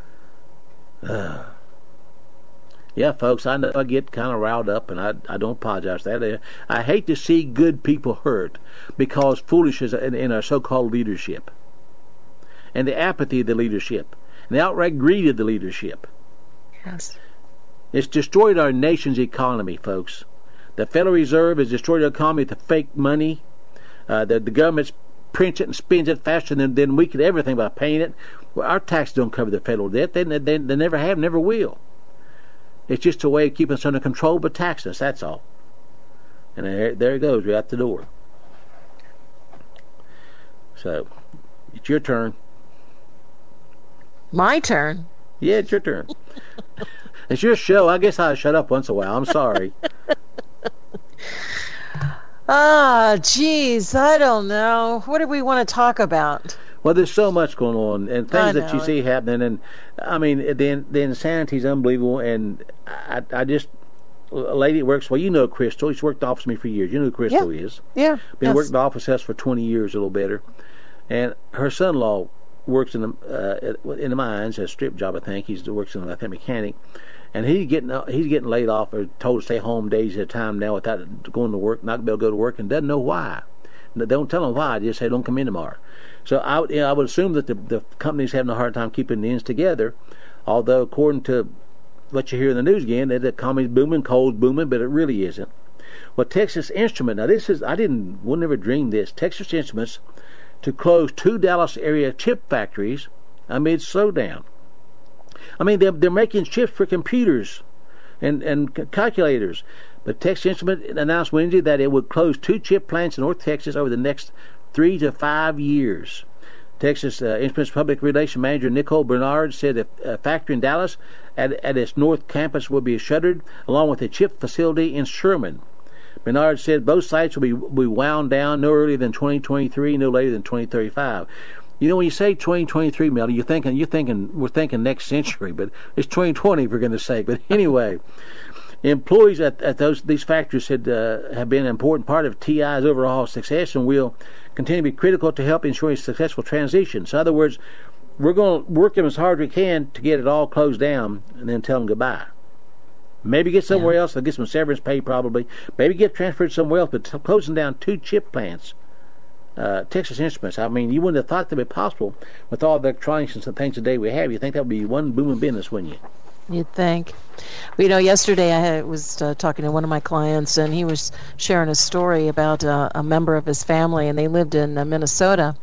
Speaker 2: Yeah, folks, I know I get kind of riled up, and I I don't apologize for that. I hate to see good people hurt because foolishness in, in our so-called leadership, and the apathy of the leadership, and the outright greed of the leadership.
Speaker 1: Yes.
Speaker 2: It's destroyed our nation's economy, folks. The Federal Reserve has destroyed our economy with the fake money. Uh, the, the government prints it and spends it faster than, than we could ever think about paying it. Well, our taxes don't cover the federal debt. They, they, they never have, never will. It's just a way of keeping us under control, but taxing us, that's all. And there, there it goes, we're out the door. So, it's your turn.
Speaker 1: My turn.
Speaker 2: Yeah, it's your turn. It's your show. I guess I'll shut up once in a while. I'm sorry.
Speaker 1: Ah, geez, I don't know. What do we want to talk about?
Speaker 2: Well, there's so much going on, and
Speaker 1: I
Speaker 2: things that you
Speaker 1: know.
Speaker 2: see happening, and I mean, the the insanity is unbelievable. And I, I just, a lady that works. Well, you know Crystal. She's worked the office with me for years. You know who Crystal
Speaker 1: Yeah.
Speaker 2: is.
Speaker 1: Yeah.
Speaker 2: Been
Speaker 1: yes.
Speaker 2: working the office house for twenty years, a little better. And her son-in-law works in the uh, in the mines, a strip job, I think. He works in I think mechanic, and he's getting he's getting laid off or told to stay home days at a time now without going to work, not be able to go to work, and doesn't know why. They don't tell him why. They just say don't come in tomorrow. So I, you know, I would assume that the the company's having a hard time keeping the ends together. Although according to what you hear in the news again, that the economy's booming, coal's booming, but it really isn't. Well, Texas Instrument. Now this is I didn't would never dream this. Texas Instruments to close two Dallas area chip factories amid slowdown. I mean, they're, they're making chips for computers and, and c- calculators. But Texas Instruments announced Wednesday that it would close two chip plants in North Texas over the next three to five years. Texas uh, Instruments Public Relations Manager Nicole Bernard said that a factory in Dallas at, at its north campus will be shuttered, along with a chip facility in Sherman. Bernard said both sites will be, will be wound down no earlier than twenty twenty-three, no later than twenty thirty-five. You know, when you say twenty twenty-three, Melody, you're thinking, you're thinking, we're thinking next century, but it's twenty twenty, for goodness sake. But anyway, employees at, at those these factories said uh, have been an important part of T I's overall success and will continue to be critical to help ensure a successful transition. So, in other words, we're going to work them as hard as we can to get it all closed down and then tell them goodbye. Maybe get somewhere yeah. else. They'll get some severance pay probably. Maybe get transferred somewhere else. But closing down two chip plants, uh, Texas Instruments, I mean, you wouldn't have thought that would be possible with all the electronics and some things today we have. You think that would be one booming business, wouldn't you?
Speaker 1: You'd think. Well, you know, yesterday I had, was uh, talking to one of my clients, and he was sharing a story about uh, a member of his family, and they lived in uh, Minnesota,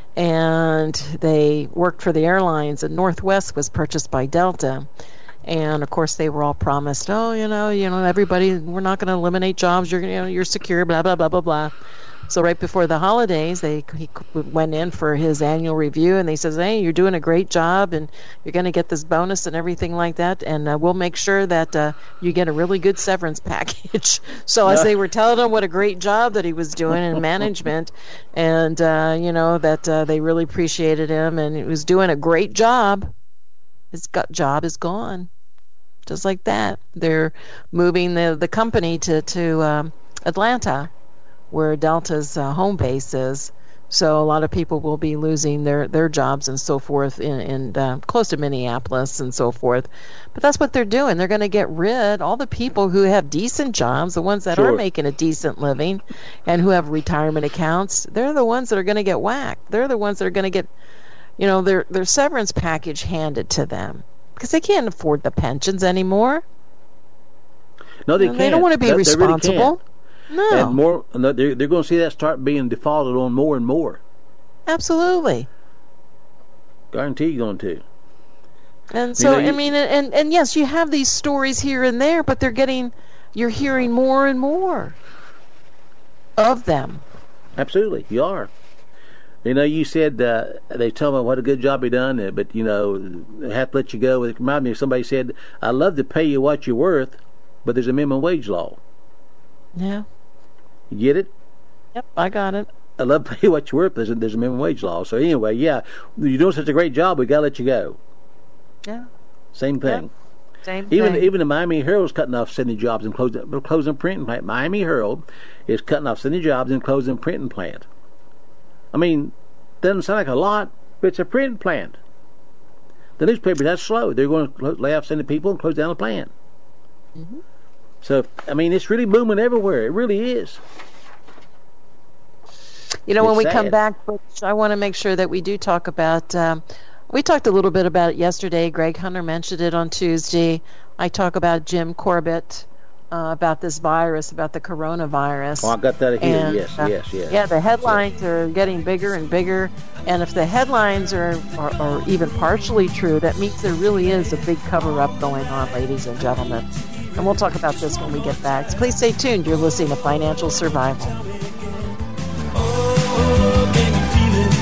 Speaker 1: and they worked for the airlines, and Northwest was purchased by Delta. And of course, they were all promised, oh, you know, you know, everybody, we're not going to eliminate jobs. You're, you know, you're secure. Blah blah blah blah blah. So right before the holidays, they he went in for his annual review, and they says, hey, you're doing a great job, and you're going to get this bonus and everything like that, and uh, we'll make sure that uh, you get a really good severance package. So as they were telling him what a great job that he was doing in management, and uh, you know that uh, they really appreciated him, and he was doing a great job, his gut job is gone. Just like that. They're moving the, the company to, to um, Atlanta, where Delta's uh, home base is. So a lot of people will be losing their, their jobs and so forth in, in uh, close to Minneapolis and so forth. But that's what they're doing. They're going to get rid all the people who have decent jobs, the ones that sure. are making a decent living and who have retirement accounts. They're the ones that are going to get whacked. They're the ones that are going to get, you know, their their severance package handed to them. Because they can't afford the pensions anymore.
Speaker 2: No, they
Speaker 1: you know,
Speaker 2: can't.
Speaker 1: They don't want to be
Speaker 2: they,
Speaker 1: responsible.
Speaker 2: They really
Speaker 1: no.
Speaker 2: And more, no, they're, they're going to see that start being defaulted on more and more.
Speaker 1: Absolutely.
Speaker 2: Guarantee you're going to.
Speaker 1: And so,
Speaker 2: you know, you,
Speaker 1: I mean, and, and yes, you have these stories here and there, but they're getting, you're hearing more and more of them.
Speaker 2: Absolutely, you are. You know, you said uh, they tell me what a good job he done, uh, but, you know, they have to let you go. It reminded me of somebody said, I love to pay you what you're worth, but there's a minimum wage law.
Speaker 1: Yeah.
Speaker 2: You get it?
Speaker 1: Yep, I got it.
Speaker 2: I love to pay you what you're worth, but there's a, there's a minimum wage law. So anyway, yeah, you're doing such a great job, we got to let you go.
Speaker 1: Yeah.
Speaker 2: Same thing.
Speaker 1: Yep. Same
Speaker 2: even
Speaker 1: thing.
Speaker 2: even the Miami Herald's cutting off seventy jobs and closing, closing printing plant. Miami Herald is cutting off seventy jobs and closing printing plant. I mean, doesn't sound like a lot, but it's a printing plant. The newspaper, that's slow. They're going to lay off seventy people and close down the plant. Mm-hmm. So, I mean, it's really booming everywhere. It really is.
Speaker 1: You know,
Speaker 2: it's
Speaker 1: when we
Speaker 2: sad.
Speaker 1: come back, Butch, I want to make sure that we do talk about, um, we talked a little bit about it yesterday. Greg Hunter mentioned it on Tuesday. I talk about Jim Corbett. Uh, about this virus, about the coronavirus.
Speaker 2: Oh, I got that here.
Speaker 1: And,
Speaker 2: yes,
Speaker 1: uh,
Speaker 2: yes, yes.
Speaker 1: Yeah, the headlines are getting bigger and bigger. And if the headlines are, are, are even partially true, that means there really is a big cover-up going on, ladies and gentlemen. And we'll talk about this when we get back. So please stay tuned. You're listening to Financial Survival.
Speaker 3: Oh, can you feel it?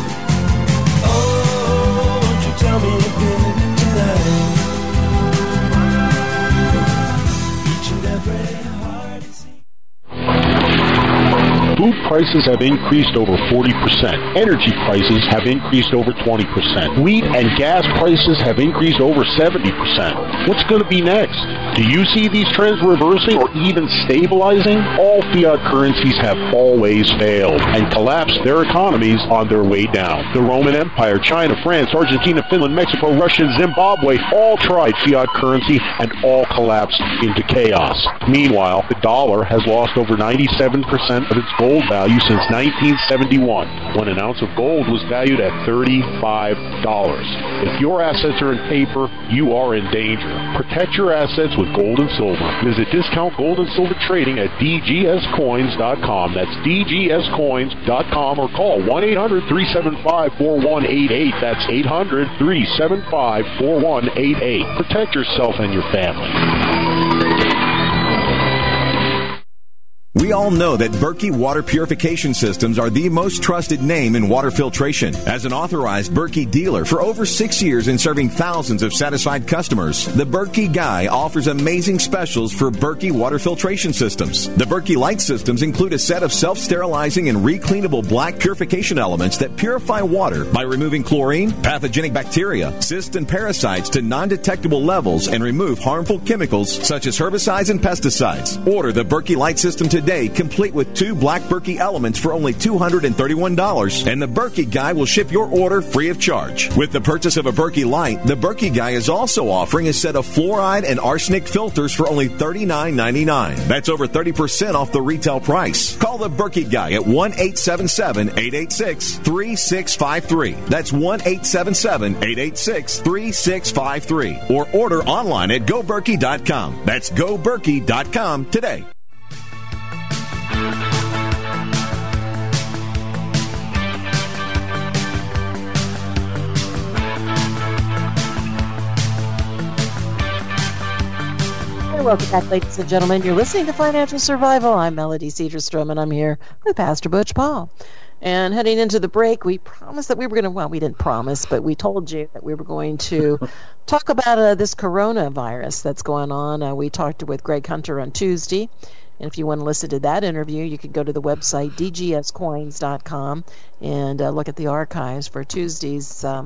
Speaker 3: Oh, won't you tell me again tonight?
Speaker 6: Food prices have increased over forty percent. Energy prices have increased over twenty percent. Wheat and gas prices have increased over seventy percent. What's going to be next? Do you see these trends reversing or even stabilizing? All fiat currencies have always failed and collapsed their economies on their way down. The Roman Empire, China, France, Argentina, Finland, Mexico, Russia, and Zimbabwe all tried fiat currency and all collapsed into chaos. Meanwhile, the dollar has lost over ninety-seven percent of its gold value since nineteen seventy-one, when an ounce of gold was valued at thirty-five dollars. If your assets are in paper, you are in danger. Protect your assets with gold and silver. Visit Discount Gold and Silver Trading at d g s coins dot com. That's d g s coins dot com, or call one eight hundred, three seven five, four one eight eight. That's eight hundred, three seven five, four one eight eight. Protect yourself and your family.
Speaker 7: We all know that Berkey Water Purification Systems are the most trusted name in water filtration. As an authorized Berkey dealer for over six years and serving thousands of satisfied customers, the Berkey Guy offers amazing specials for Berkey water filtration systems. The Berkey Light systems include a set of self-sterilizing and recleanable black purification elements that purify water by removing chlorine, pathogenic bacteria, cysts, and parasites to non-detectable levels and remove harmful chemicals such as herbicides and pesticides. Order the Berkey Light system today, complete with two black Berkey elements for only two hundred thirty-one dollars, and the Berkey Guy will ship your order free of charge. With the purchase of a Berkey Light, the Berkey Guy is also offering a set of fluoride and arsenic filters for only thirty-nine ninety-nine. That's over thirty percent off the retail price. Call the Berkey Guy at one eight seven seven, eight eight six, three six five three. That's one eight seven seven, eight eight six, three six five three. Or order online at go berkey dot com. That's go berkey dot com today.
Speaker 1: Welcome back, ladies and gentlemen. You're listening to Financial Survival. I'm Melody Cedarstrom, and I'm here with Pastor Butch Paul. And heading into the break, we promised that we were going to, well, we didn't promise, but we told you that we were going to talk about uh, this coronavirus that's going on. Uh, we talked with Greg Hunter on Tuesday. And if you want to listen to that interview, you can go to the website d g s coins dot com and uh, look at the archives for Tuesday's um,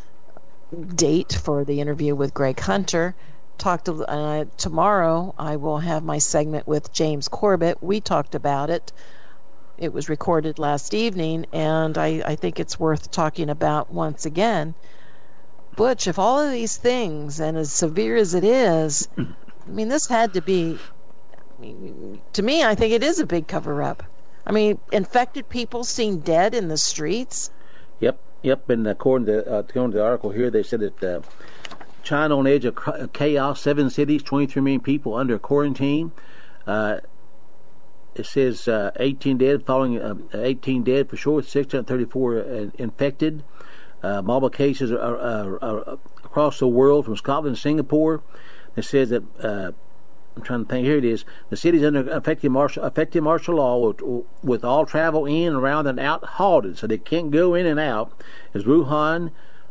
Speaker 1: date for the interview with Greg Hunter. Talked to, uh, tomorrow I will have my segment with James Corbett. We talked about it. It was recorded last evening, and I, I think it's worth talking about once again. Butch, if all of these things, and as severe as it is, I mean, this had to be, I mean, to me, I think it is a big cover-up. I mean, infected people seen dead in the streets.
Speaker 2: Yep, yep, and according to, uh, according to the article here, they said that uh, China on edge of chaos, seven cities, twenty-three million people under quarantine. Uh, it says uh, eighteen dead, following uh, eighteen dead for sure, six hundred thirty-four uh, infected. Uh, multiple cases are, are, are across the world from Scotland to Singapore. It says that, uh, I'm trying to think, here it is, the cities under effective martial, effective martial law with, with all travel in, around, and out halted, so they can't go in and out, is Wuhan,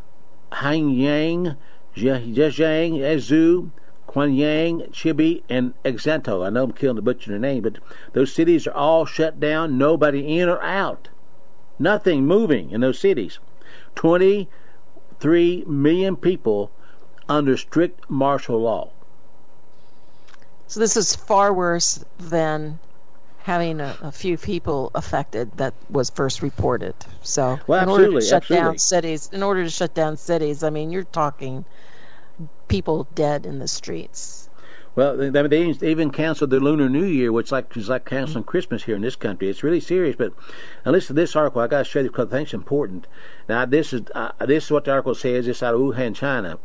Speaker 2: Hanyang, Zhejiang, Ezhou, Quanyang, Chibi, and Exanto. I know I'm killing the butcher their name, but those cities are all shut down. Nobody in or out. Nothing moving in those cities. twenty-three million people under strict martial law.
Speaker 1: So this is far worse than having a, a few people affected that was first reported. So
Speaker 2: well,
Speaker 1: in order to shut
Speaker 2: absolutely.
Speaker 1: down cities, in order to shut down cities, I mean, you're talking people dead in the streets.
Speaker 2: Well, they, they even canceled the Lunar New Year, which like is like canceling mm-hmm. Christmas here in this country. It's really serious. But now listen to this article. I got to show you because I think it's important. Now this is uh, this is what the article says. It's out of Wuhan, China.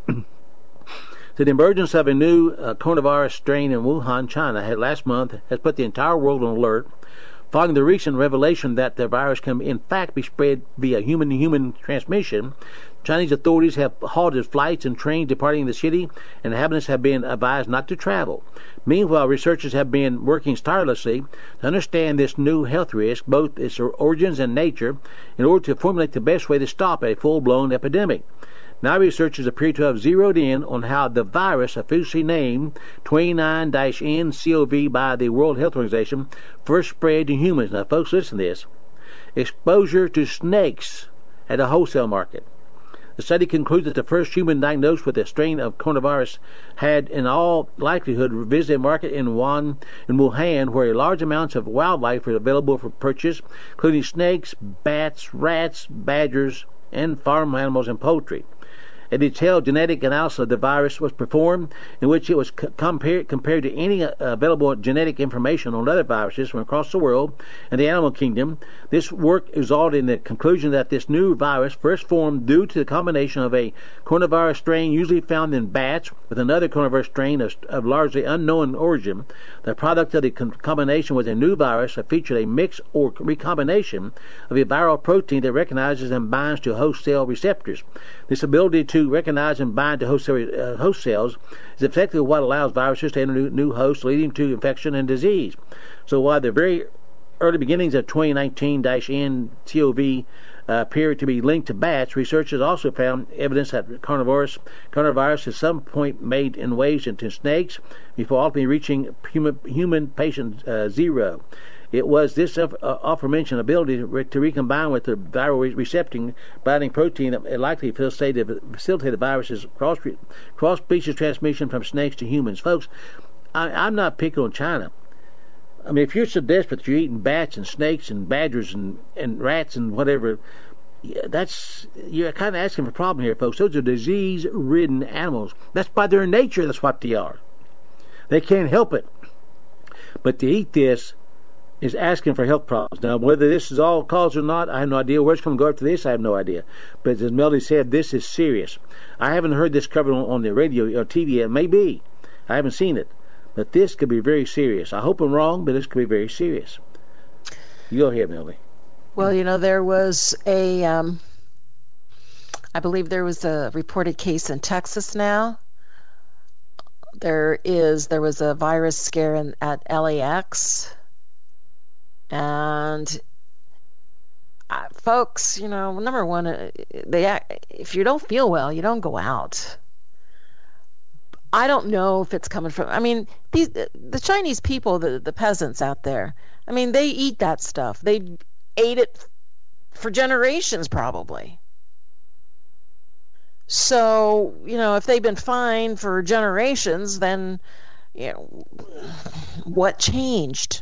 Speaker 2: So the emergence of a new uh, coronavirus strain in Wuhan, China, had last month has put the entire world on alert, following the recent revelation that the virus can in fact be spread via human-to-human transmission. Chinese authorities have halted flights and trains departing the city, and inhabitants have been advised not to travel. Meanwhile, researchers have been working tirelessly to understand this new health risk, both its origins and nature, in order to formulate the best way to stop a full-blown epidemic. Now researchers appear to have zeroed in on how the virus, officially named twenty-nine N C O V by the World Health Organization, first spread to humans. Now folks, listen to this. Exposure to snakes at a wholesale market. The study concludes that the first human diagnosed with a strain of coronavirus had, in all likelihood, visited a market in Wuhan, in Wuhan, where large amounts of wildlife were available for purchase, including snakes, bats, rats, badgers, and farm animals and poultry. A detailed genetic analysis of the virus was performed, in which it was c- compared compared to any uh, available genetic information on other viruses from across the world and the animal kingdom. This work resulted in the conclusion that this new virus first formed due to the combination of a coronavirus strain usually found in bats with another coronavirus strain of, of largely unknown origin. The product of the com- combination was a new virus that featured a mix or recombination of a viral protein that recognizes and binds to host cell receptors. This ability to to recognize and bind to host, uh, host cells is effectively what allows viruses to enter new, new hosts, leading to infection and disease. So while the very early beginnings of twenty nineteen N C O V uh, appear to be linked to bats, researchers also found evidence that coronavirus, coronavirus at some point made inwaves into snakes before ultimately reaching human, human patient uh, zero. It was this uh, aforementioned ability to, re- to recombine with the viral receptor binding protein that likely facilitated, facilitated viruses cross cross species transmission from snakes to humans. Folks, I, I'm not picking on China. I mean, if you're so desperate that you're eating bats and snakes and badgers and, and rats and whatever, yeah, that's you're kind of asking for a problem here, folks. Those are disease-ridden animals. That's by their nature. That's what they are. They can't help it. But to eat this is asking for health problems. Now, whether this is all caused or not, I have no idea. Where it's going to go after this, I have no idea. But as Melody said, this is serious. I haven't heard this covered on, on the radio or T V yet. Maybe. I haven't seen it. But this could be very serious. I hope I'm wrong, but this could be very serious. You go ahead, Melody.
Speaker 1: Well, you know, there was a, um, I believe there was a reported case in Texas now. There is, there was a virus scare in, at L A X. And uh, folks, you know, number one, uh, they act, if you don't feel well, you don't go out. I don't know if it's coming from. I mean, these the Chinese people, the the peasants out there. I mean, they eat that stuff. They ate it for generations, probably. So, you know, if they've been fine for generations, then, you know, what changed?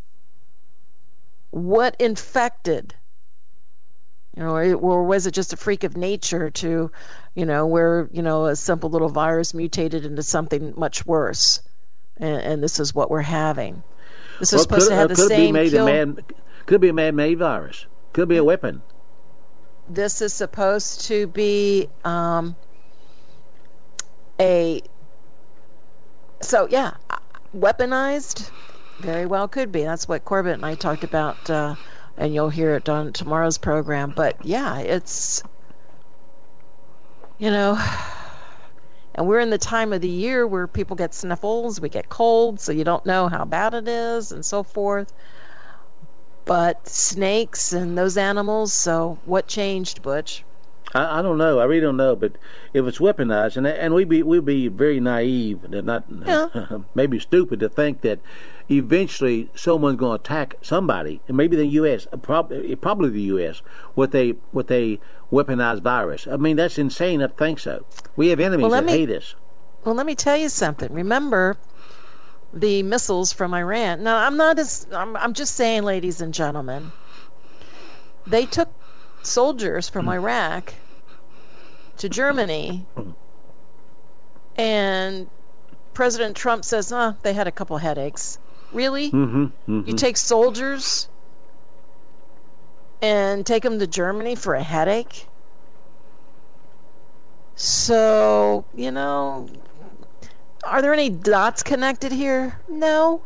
Speaker 1: What infected? You know, or, or was it just a freak of nature to, you know, where, you know, a simple little virus mutated into something much worse? And, and this is what we're having. This is
Speaker 2: well,
Speaker 1: supposed
Speaker 2: could,
Speaker 1: to have the
Speaker 2: could
Speaker 1: same
Speaker 2: be made
Speaker 1: kill.
Speaker 2: A man, could be a man-made virus. Could be a weapon.
Speaker 1: This is supposed to be um, a... So, yeah, weaponized? Very well could be. That's what Corbett and I talked about, uh, and you'll hear it on tomorrow's program. But yeah, it's, you know, and we're in the time of the year where people get sniffles, we get colds, so you don't know how bad it is and so forth. But snakes and those animals, so what changed, Butch?
Speaker 2: I, I don't know. I really don't know. But if it's weaponized, and and we'd be we'd be very naive, not
Speaker 1: Yeah.
Speaker 2: maybe stupid to think that eventually someone's going to attack somebody, and maybe the U S, probably probably the U S, with a with a weaponized virus. I mean, that's insane to think so. We have enemies
Speaker 1: Well, let
Speaker 2: that
Speaker 1: me-
Speaker 2: hate us.
Speaker 1: Well, let me tell you something. Remember the missiles from Iran? Now, I'm not as I'm, I'm just saying, ladies and gentlemen, they took soldiers from Iraq to Germany, and President Trump says, "Huh, they had a couple headaches." Really?
Speaker 2: Mm-hmm, mm-hmm.
Speaker 1: You take soldiers and take them to Germany for a headache? So, you know, are there any dots connected here? No.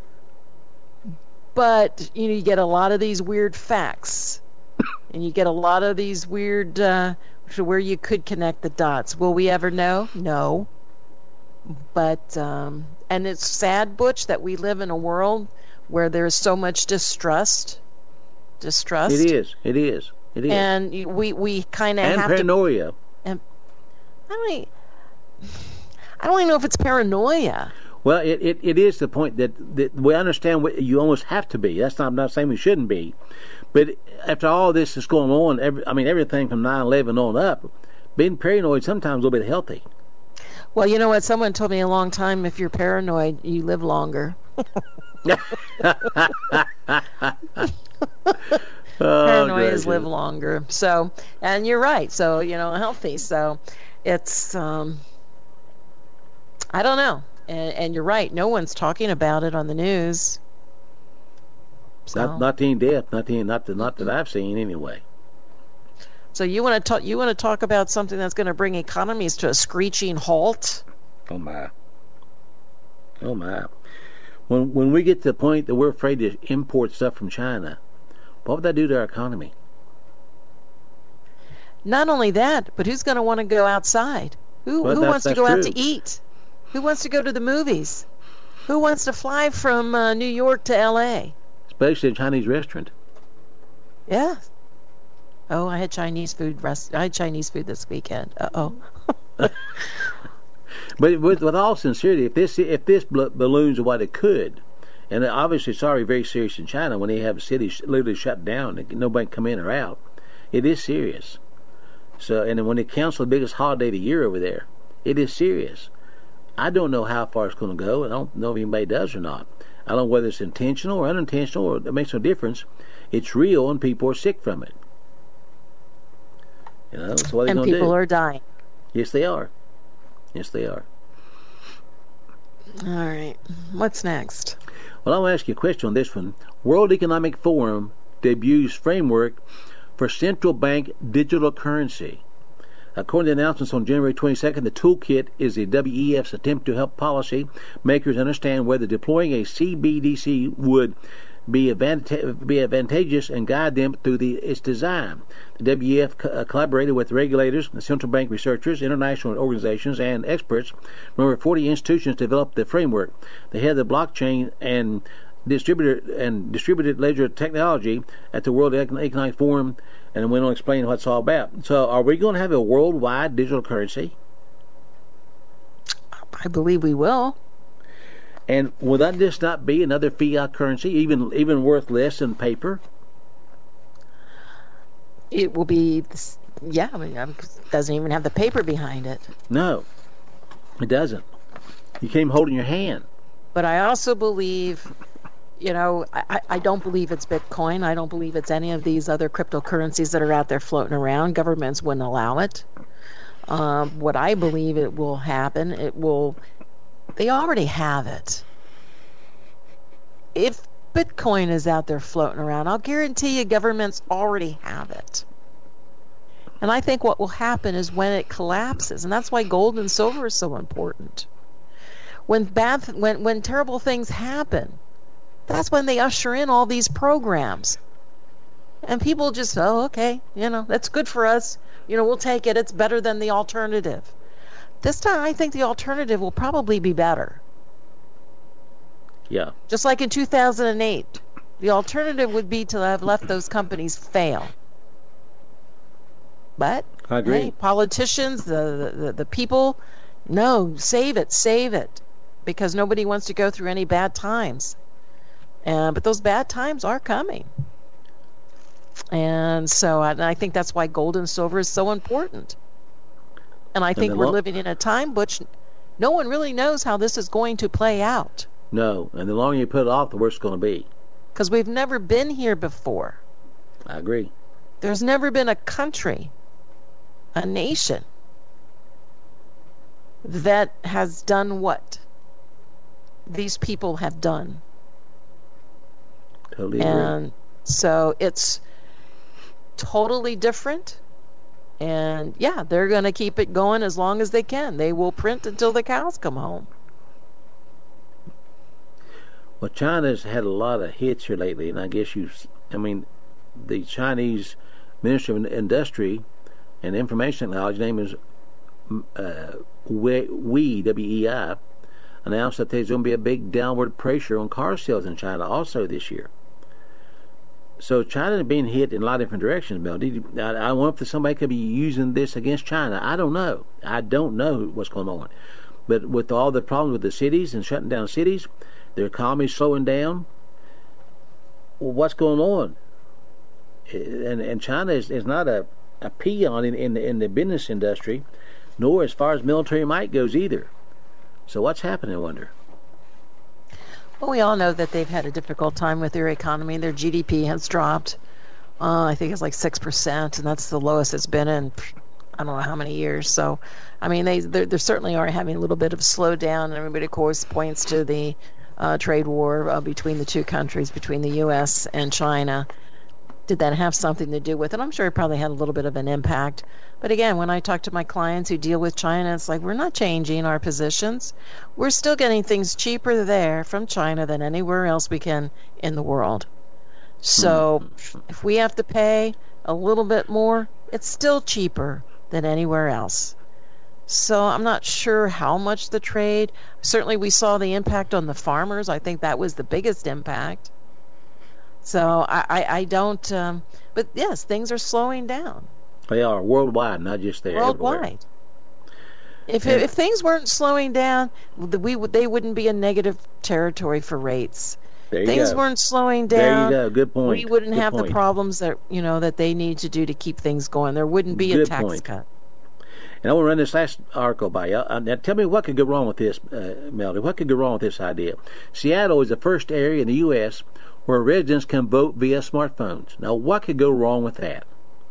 Speaker 1: But, you know, you get a lot of these weird facts. And you get a lot of these weird, uh, where you could connect the dots. Will we ever know? No. But, um, and it's sad, Butch, that we live in a world where there's so much distrust. Distrust.
Speaker 2: It is. It is. It is.
Speaker 1: And you- we, we kind of
Speaker 2: And
Speaker 1: have
Speaker 2: paranoia.
Speaker 1: to... And I don't, e- I don't even know if it's paranoia.
Speaker 2: Well, it, it, it is the point that, that we understand what you almost have to be. That's not, I'm not saying we shouldn't be. But after all this is going on, every, I mean, everything from nine eleven on up, being paranoid sometimes a little bit healthy.
Speaker 1: Well, you know what? Someone told me a long time, if you're paranoid, you live longer.
Speaker 2: Oh,
Speaker 1: Paranoias
Speaker 2: good.
Speaker 1: live longer. So, and you're right. So, you know, healthy. So, it's, um, I don't know. And, and you're right. No one's talking about it on the news. So,
Speaker 2: Not not any death, not any, not the, not that I've seen anyway.
Speaker 1: so you want to talk? You want to talk about something that's going to bring economies to a screeching halt?
Speaker 2: Oh my. Oh my. When when we get to the point that we're afraid to import stuff from China, what would that do to our economy?
Speaker 1: Not only that, but who's going to want to go outside? Who
Speaker 2: Well,
Speaker 1: who
Speaker 2: that's-
Speaker 1: wants to
Speaker 2: that's
Speaker 1: go out
Speaker 2: true.
Speaker 1: to eat? Who wants to go to the movies? Who wants to fly from uh, New York to L A?
Speaker 2: Especially a Chinese restaurant.
Speaker 1: Yeah. Oh, I had Chinese food. Rest- I had Chinese food this weekend. Uh oh.
Speaker 2: But with, with all sincerity, if this if this bl- balloons what it could, and obviously it's already very serious in China when they have cities literally shut down and nobody can come in or out, it is serious. So, and then when they cancel the biggest holiday of the year over there, it is serious. I don't know how far it's going to go. I don't know if anybody does or not. I don't know whether it's intentional or unintentional, or it makes no difference. It's real, and people are sick from it. You know, so what are they
Speaker 1: And
Speaker 2: going to do?
Speaker 1: people are dying.
Speaker 2: Yes, they are. Yes, they are.
Speaker 1: All right. What's next?
Speaker 2: Well, I want to ask you a question on this one. World Economic Forum debuts framework for central bank digital currency. According to the announcements on January twenty-second, the toolkit is the W E F's attempt to help policy makers understand whether deploying a C B D C would be, advanta- be advantageous and guide them through the, its design. The W E F co- uh, collaborated with regulators, central bank researchers, international organizations, and experts from over forty institutions to develop the framework. The head of the blockchain and distributed and distributed ledger technology at the World Economic Forum, and went on to explain what it's all about. So, are we going to have a worldwide digital currency?
Speaker 1: I believe we will.
Speaker 2: And will that just not be another fiat currency, even even worth less than paper?
Speaker 1: It will be, this- yeah, I mean, it doesn't even have the paper behind it.
Speaker 2: No, it doesn't. You can't even hold it in your hand.
Speaker 1: But I also believe, you know, I, I don't believe it's Bitcoin. I don't believe it's any of these other cryptocurrencies that are out there floating around. Governments wouldn't allow it. Um, what I believe it will happen, it will, they already have it. If Bitcoin is out there floating around, I'll guarantee you governments already have it. And I think what will happen is when it collapses, and that's why gold and silver is so important. When bad, when when terrible things happen, that's when they usher in all these programs. And people just, oh, okay, you know, that's good for us. You know, we'll take it. It's better than the alternative. This time, I think the alternative will probably be better.
Speaker 2: Yeah.
Speaker 1: Just like in two thousand eight, the alternative would be to have left those companies fail. But
Speaker 2: I agree.
Speaker 1: hey, politicians, the, the the people, no, save it, save it, because nobody wants to go through any bad times. Uh, but those bad times are coming. And so I, and I think that's why gold and silver is so important. And I think
Speaker 2: the
Speaker 1: we're
Speaker 2: lo-
Speaker 1: living in a time which no one really knows how this is going to play out,
Speaker 2: No, and the longer you put it off, the worse it's going to be.
Speaker 1: because we've never been here before.
Speaker 2: I agree.
Speaker 1: There's never been a country, a nation, that has done what these people have done.
Speaker 2: Totally agree.
Speaker 1: And so it's totally different. And yeah, they're going to keep it going as long as they can. They will print until the cows come home.
Speaker 2: Well, China's had a lot of hits here lately, and I guess you, I mean, the Chinese Ministry of Industry and Information Technology, name is uh, Wei, W E I, announced that there's going to be a big downward pressure on car sales in China also this year. So China is being hit in a lot of different directions, Bill. Did you, I, I wonder if somebody could be using this against China. I don't know. I don't know what's going on. But with all the problems with the cities and shutting down cities, their economy's slowing down. Well, what's going on? And and China is, is not a, a peon in, in the in the business industry, nor as far as military might goes either. So what's happening, I wonder?
Speaker 1: Well, we all know that they've had a difficult time with their economy. Their G D P has dropped. Uh, I think it's like six percent, and that's the lowest it's been in I don't know how many years. So, I mean, they they certainly are having a little bit of a slowdown, and everybody, of course, points to the uh, trade war uh, between the two countries, between the U S and China. Did that have something to do with it? I'm sure it probably had a little bit of an impact. But again, when I talk to my clients who deal with China, it's like we're not changing our positions. We're still getting things cheaper there from China than anywhere else we can in the world. So if we have to pay a little bit more, it's still cheaper than anywhere else. So I'm not sure how much the trade. Certainly we saw the impact on the farmers. I think that was the biggest impact. So I, I, I don't, um, but yes, things are slowing down.
Speaker 2: They are worldwide, not just there.
Speaker 1: Worldwide.
Speaker 2: Everywhere.
Speaker 1: If
Speaker 2: And-
Speaker 1: if things weren't slowing down, we would they wouldn't be in negative territory for rates.
Speaker 2: There you
Speaker 1: Things
Speaker 2: go.
Speaker 1: weren't slowing
Speaker 2: There you
Speaker 1: down.
Speaker 2: go. Good point.
Speaker 1: We wouldn't
Speaker 2: Good
Speaker 1: have
Speaker 2: point.
Speaker 1: the problems that you know that they need to do to keep things going. There wouldn't be a
Speaker 2: Good
Speaker 1: tax
Speaker 2: point.
Speaker 1: cut.
Speaker 2: And I want to run this last article by you. Uh, now, tell me what could go wrong with this, uh, Melody. What could go wrong with this idea? Seattle is the first area in the U S where residents can vote via smartphones. Now, what could go wrong with that?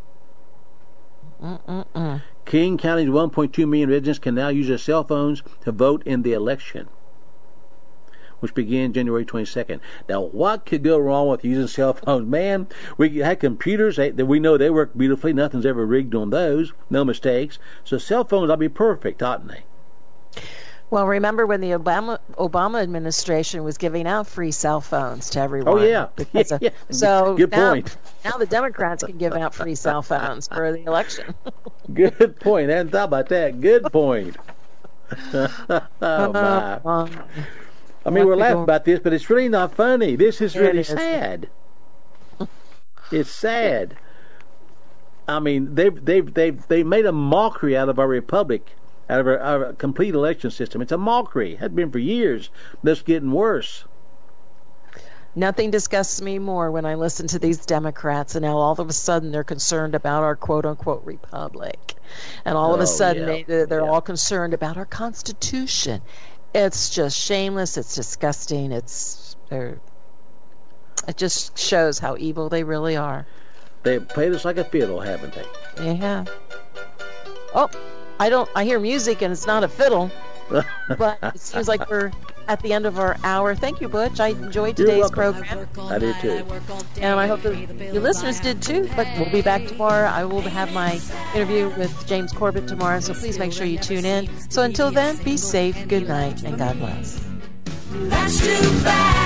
Speaker 1: Mm-mm-mm.
Speaker 2: King County's one point two million residents can now use their cell phones to vote in the election, which begins January twenty-second. Now, what could go wrong with using cell phones? Man, we had computers that we know they work beautifully. Nothing's ever rigged on those. No mistakes. So cell phones ought to be perfect, oughtn't they?
Speaker 1: Well, remember when the Obama Obama administration was giving out free cell phones to everyone?
Speaker 2: Oh, yeah.
Speaker 1: Because of-
Speaker 2: Yeah.
Speaker 1: So
Speaker 2: Good
Speaker 1: now,
Speaker 2: point.
Speaker 1: now the Democrats can give out free cell phones for the election.
Speaker 2: Good point. I hadn't thought about that. Good point. Oh, my.
Speaker 1: Um,
Speaker 2: I mean, we're
Speaker 1: what
Speaker 2: laughing
Speaker 1: people-
Speaker 2: about this, but it's really not funny. This is
Speaker 1: It
Speaker 2: really
Speaker 1: is.
Speaker 2: sad. It's sad. I mean, they've they've they've they made a mockery out of our republic, out of our, our complete election system. It's a mockery. It has been for years. But it's getting worse.
Speaker 1: Nothing disgusts me more when I listen to these Democrats and now all of a sudden they're concerned about our quote-unquote republic. And all of
Speaker 2: Oh,
Speaker 1: a sudden
Speaker 2: yeah.
Speaker 1: they, they're, they're
Speaker 2: Yeah.
Speaker 1: all concerned about our Constitution. It's just shameless. It's disgusting. It's they're, it just shows how evil they really are.
Speaker 2: They've played us like a fiddle, haven't they?
Speaker 1: They have. Oh, I don't. I hear music and it's not a fiddle, but it seems like we're at the end of our hour. Thank you, Butch. I enjoyed
Speaker 2: You're
Speaker 1: today's
Speaker 2: welcome.
Speaker 1: program.
Speaker 2: I did too.
Speaker 1: And I hope that your listeners did too. But we'll be back tomorrow. I will have my interview with James Corbett tomorrow, so please make sure you tune in. So until then, be safe, good night, and God bless.
Speaker 3: That's too bad.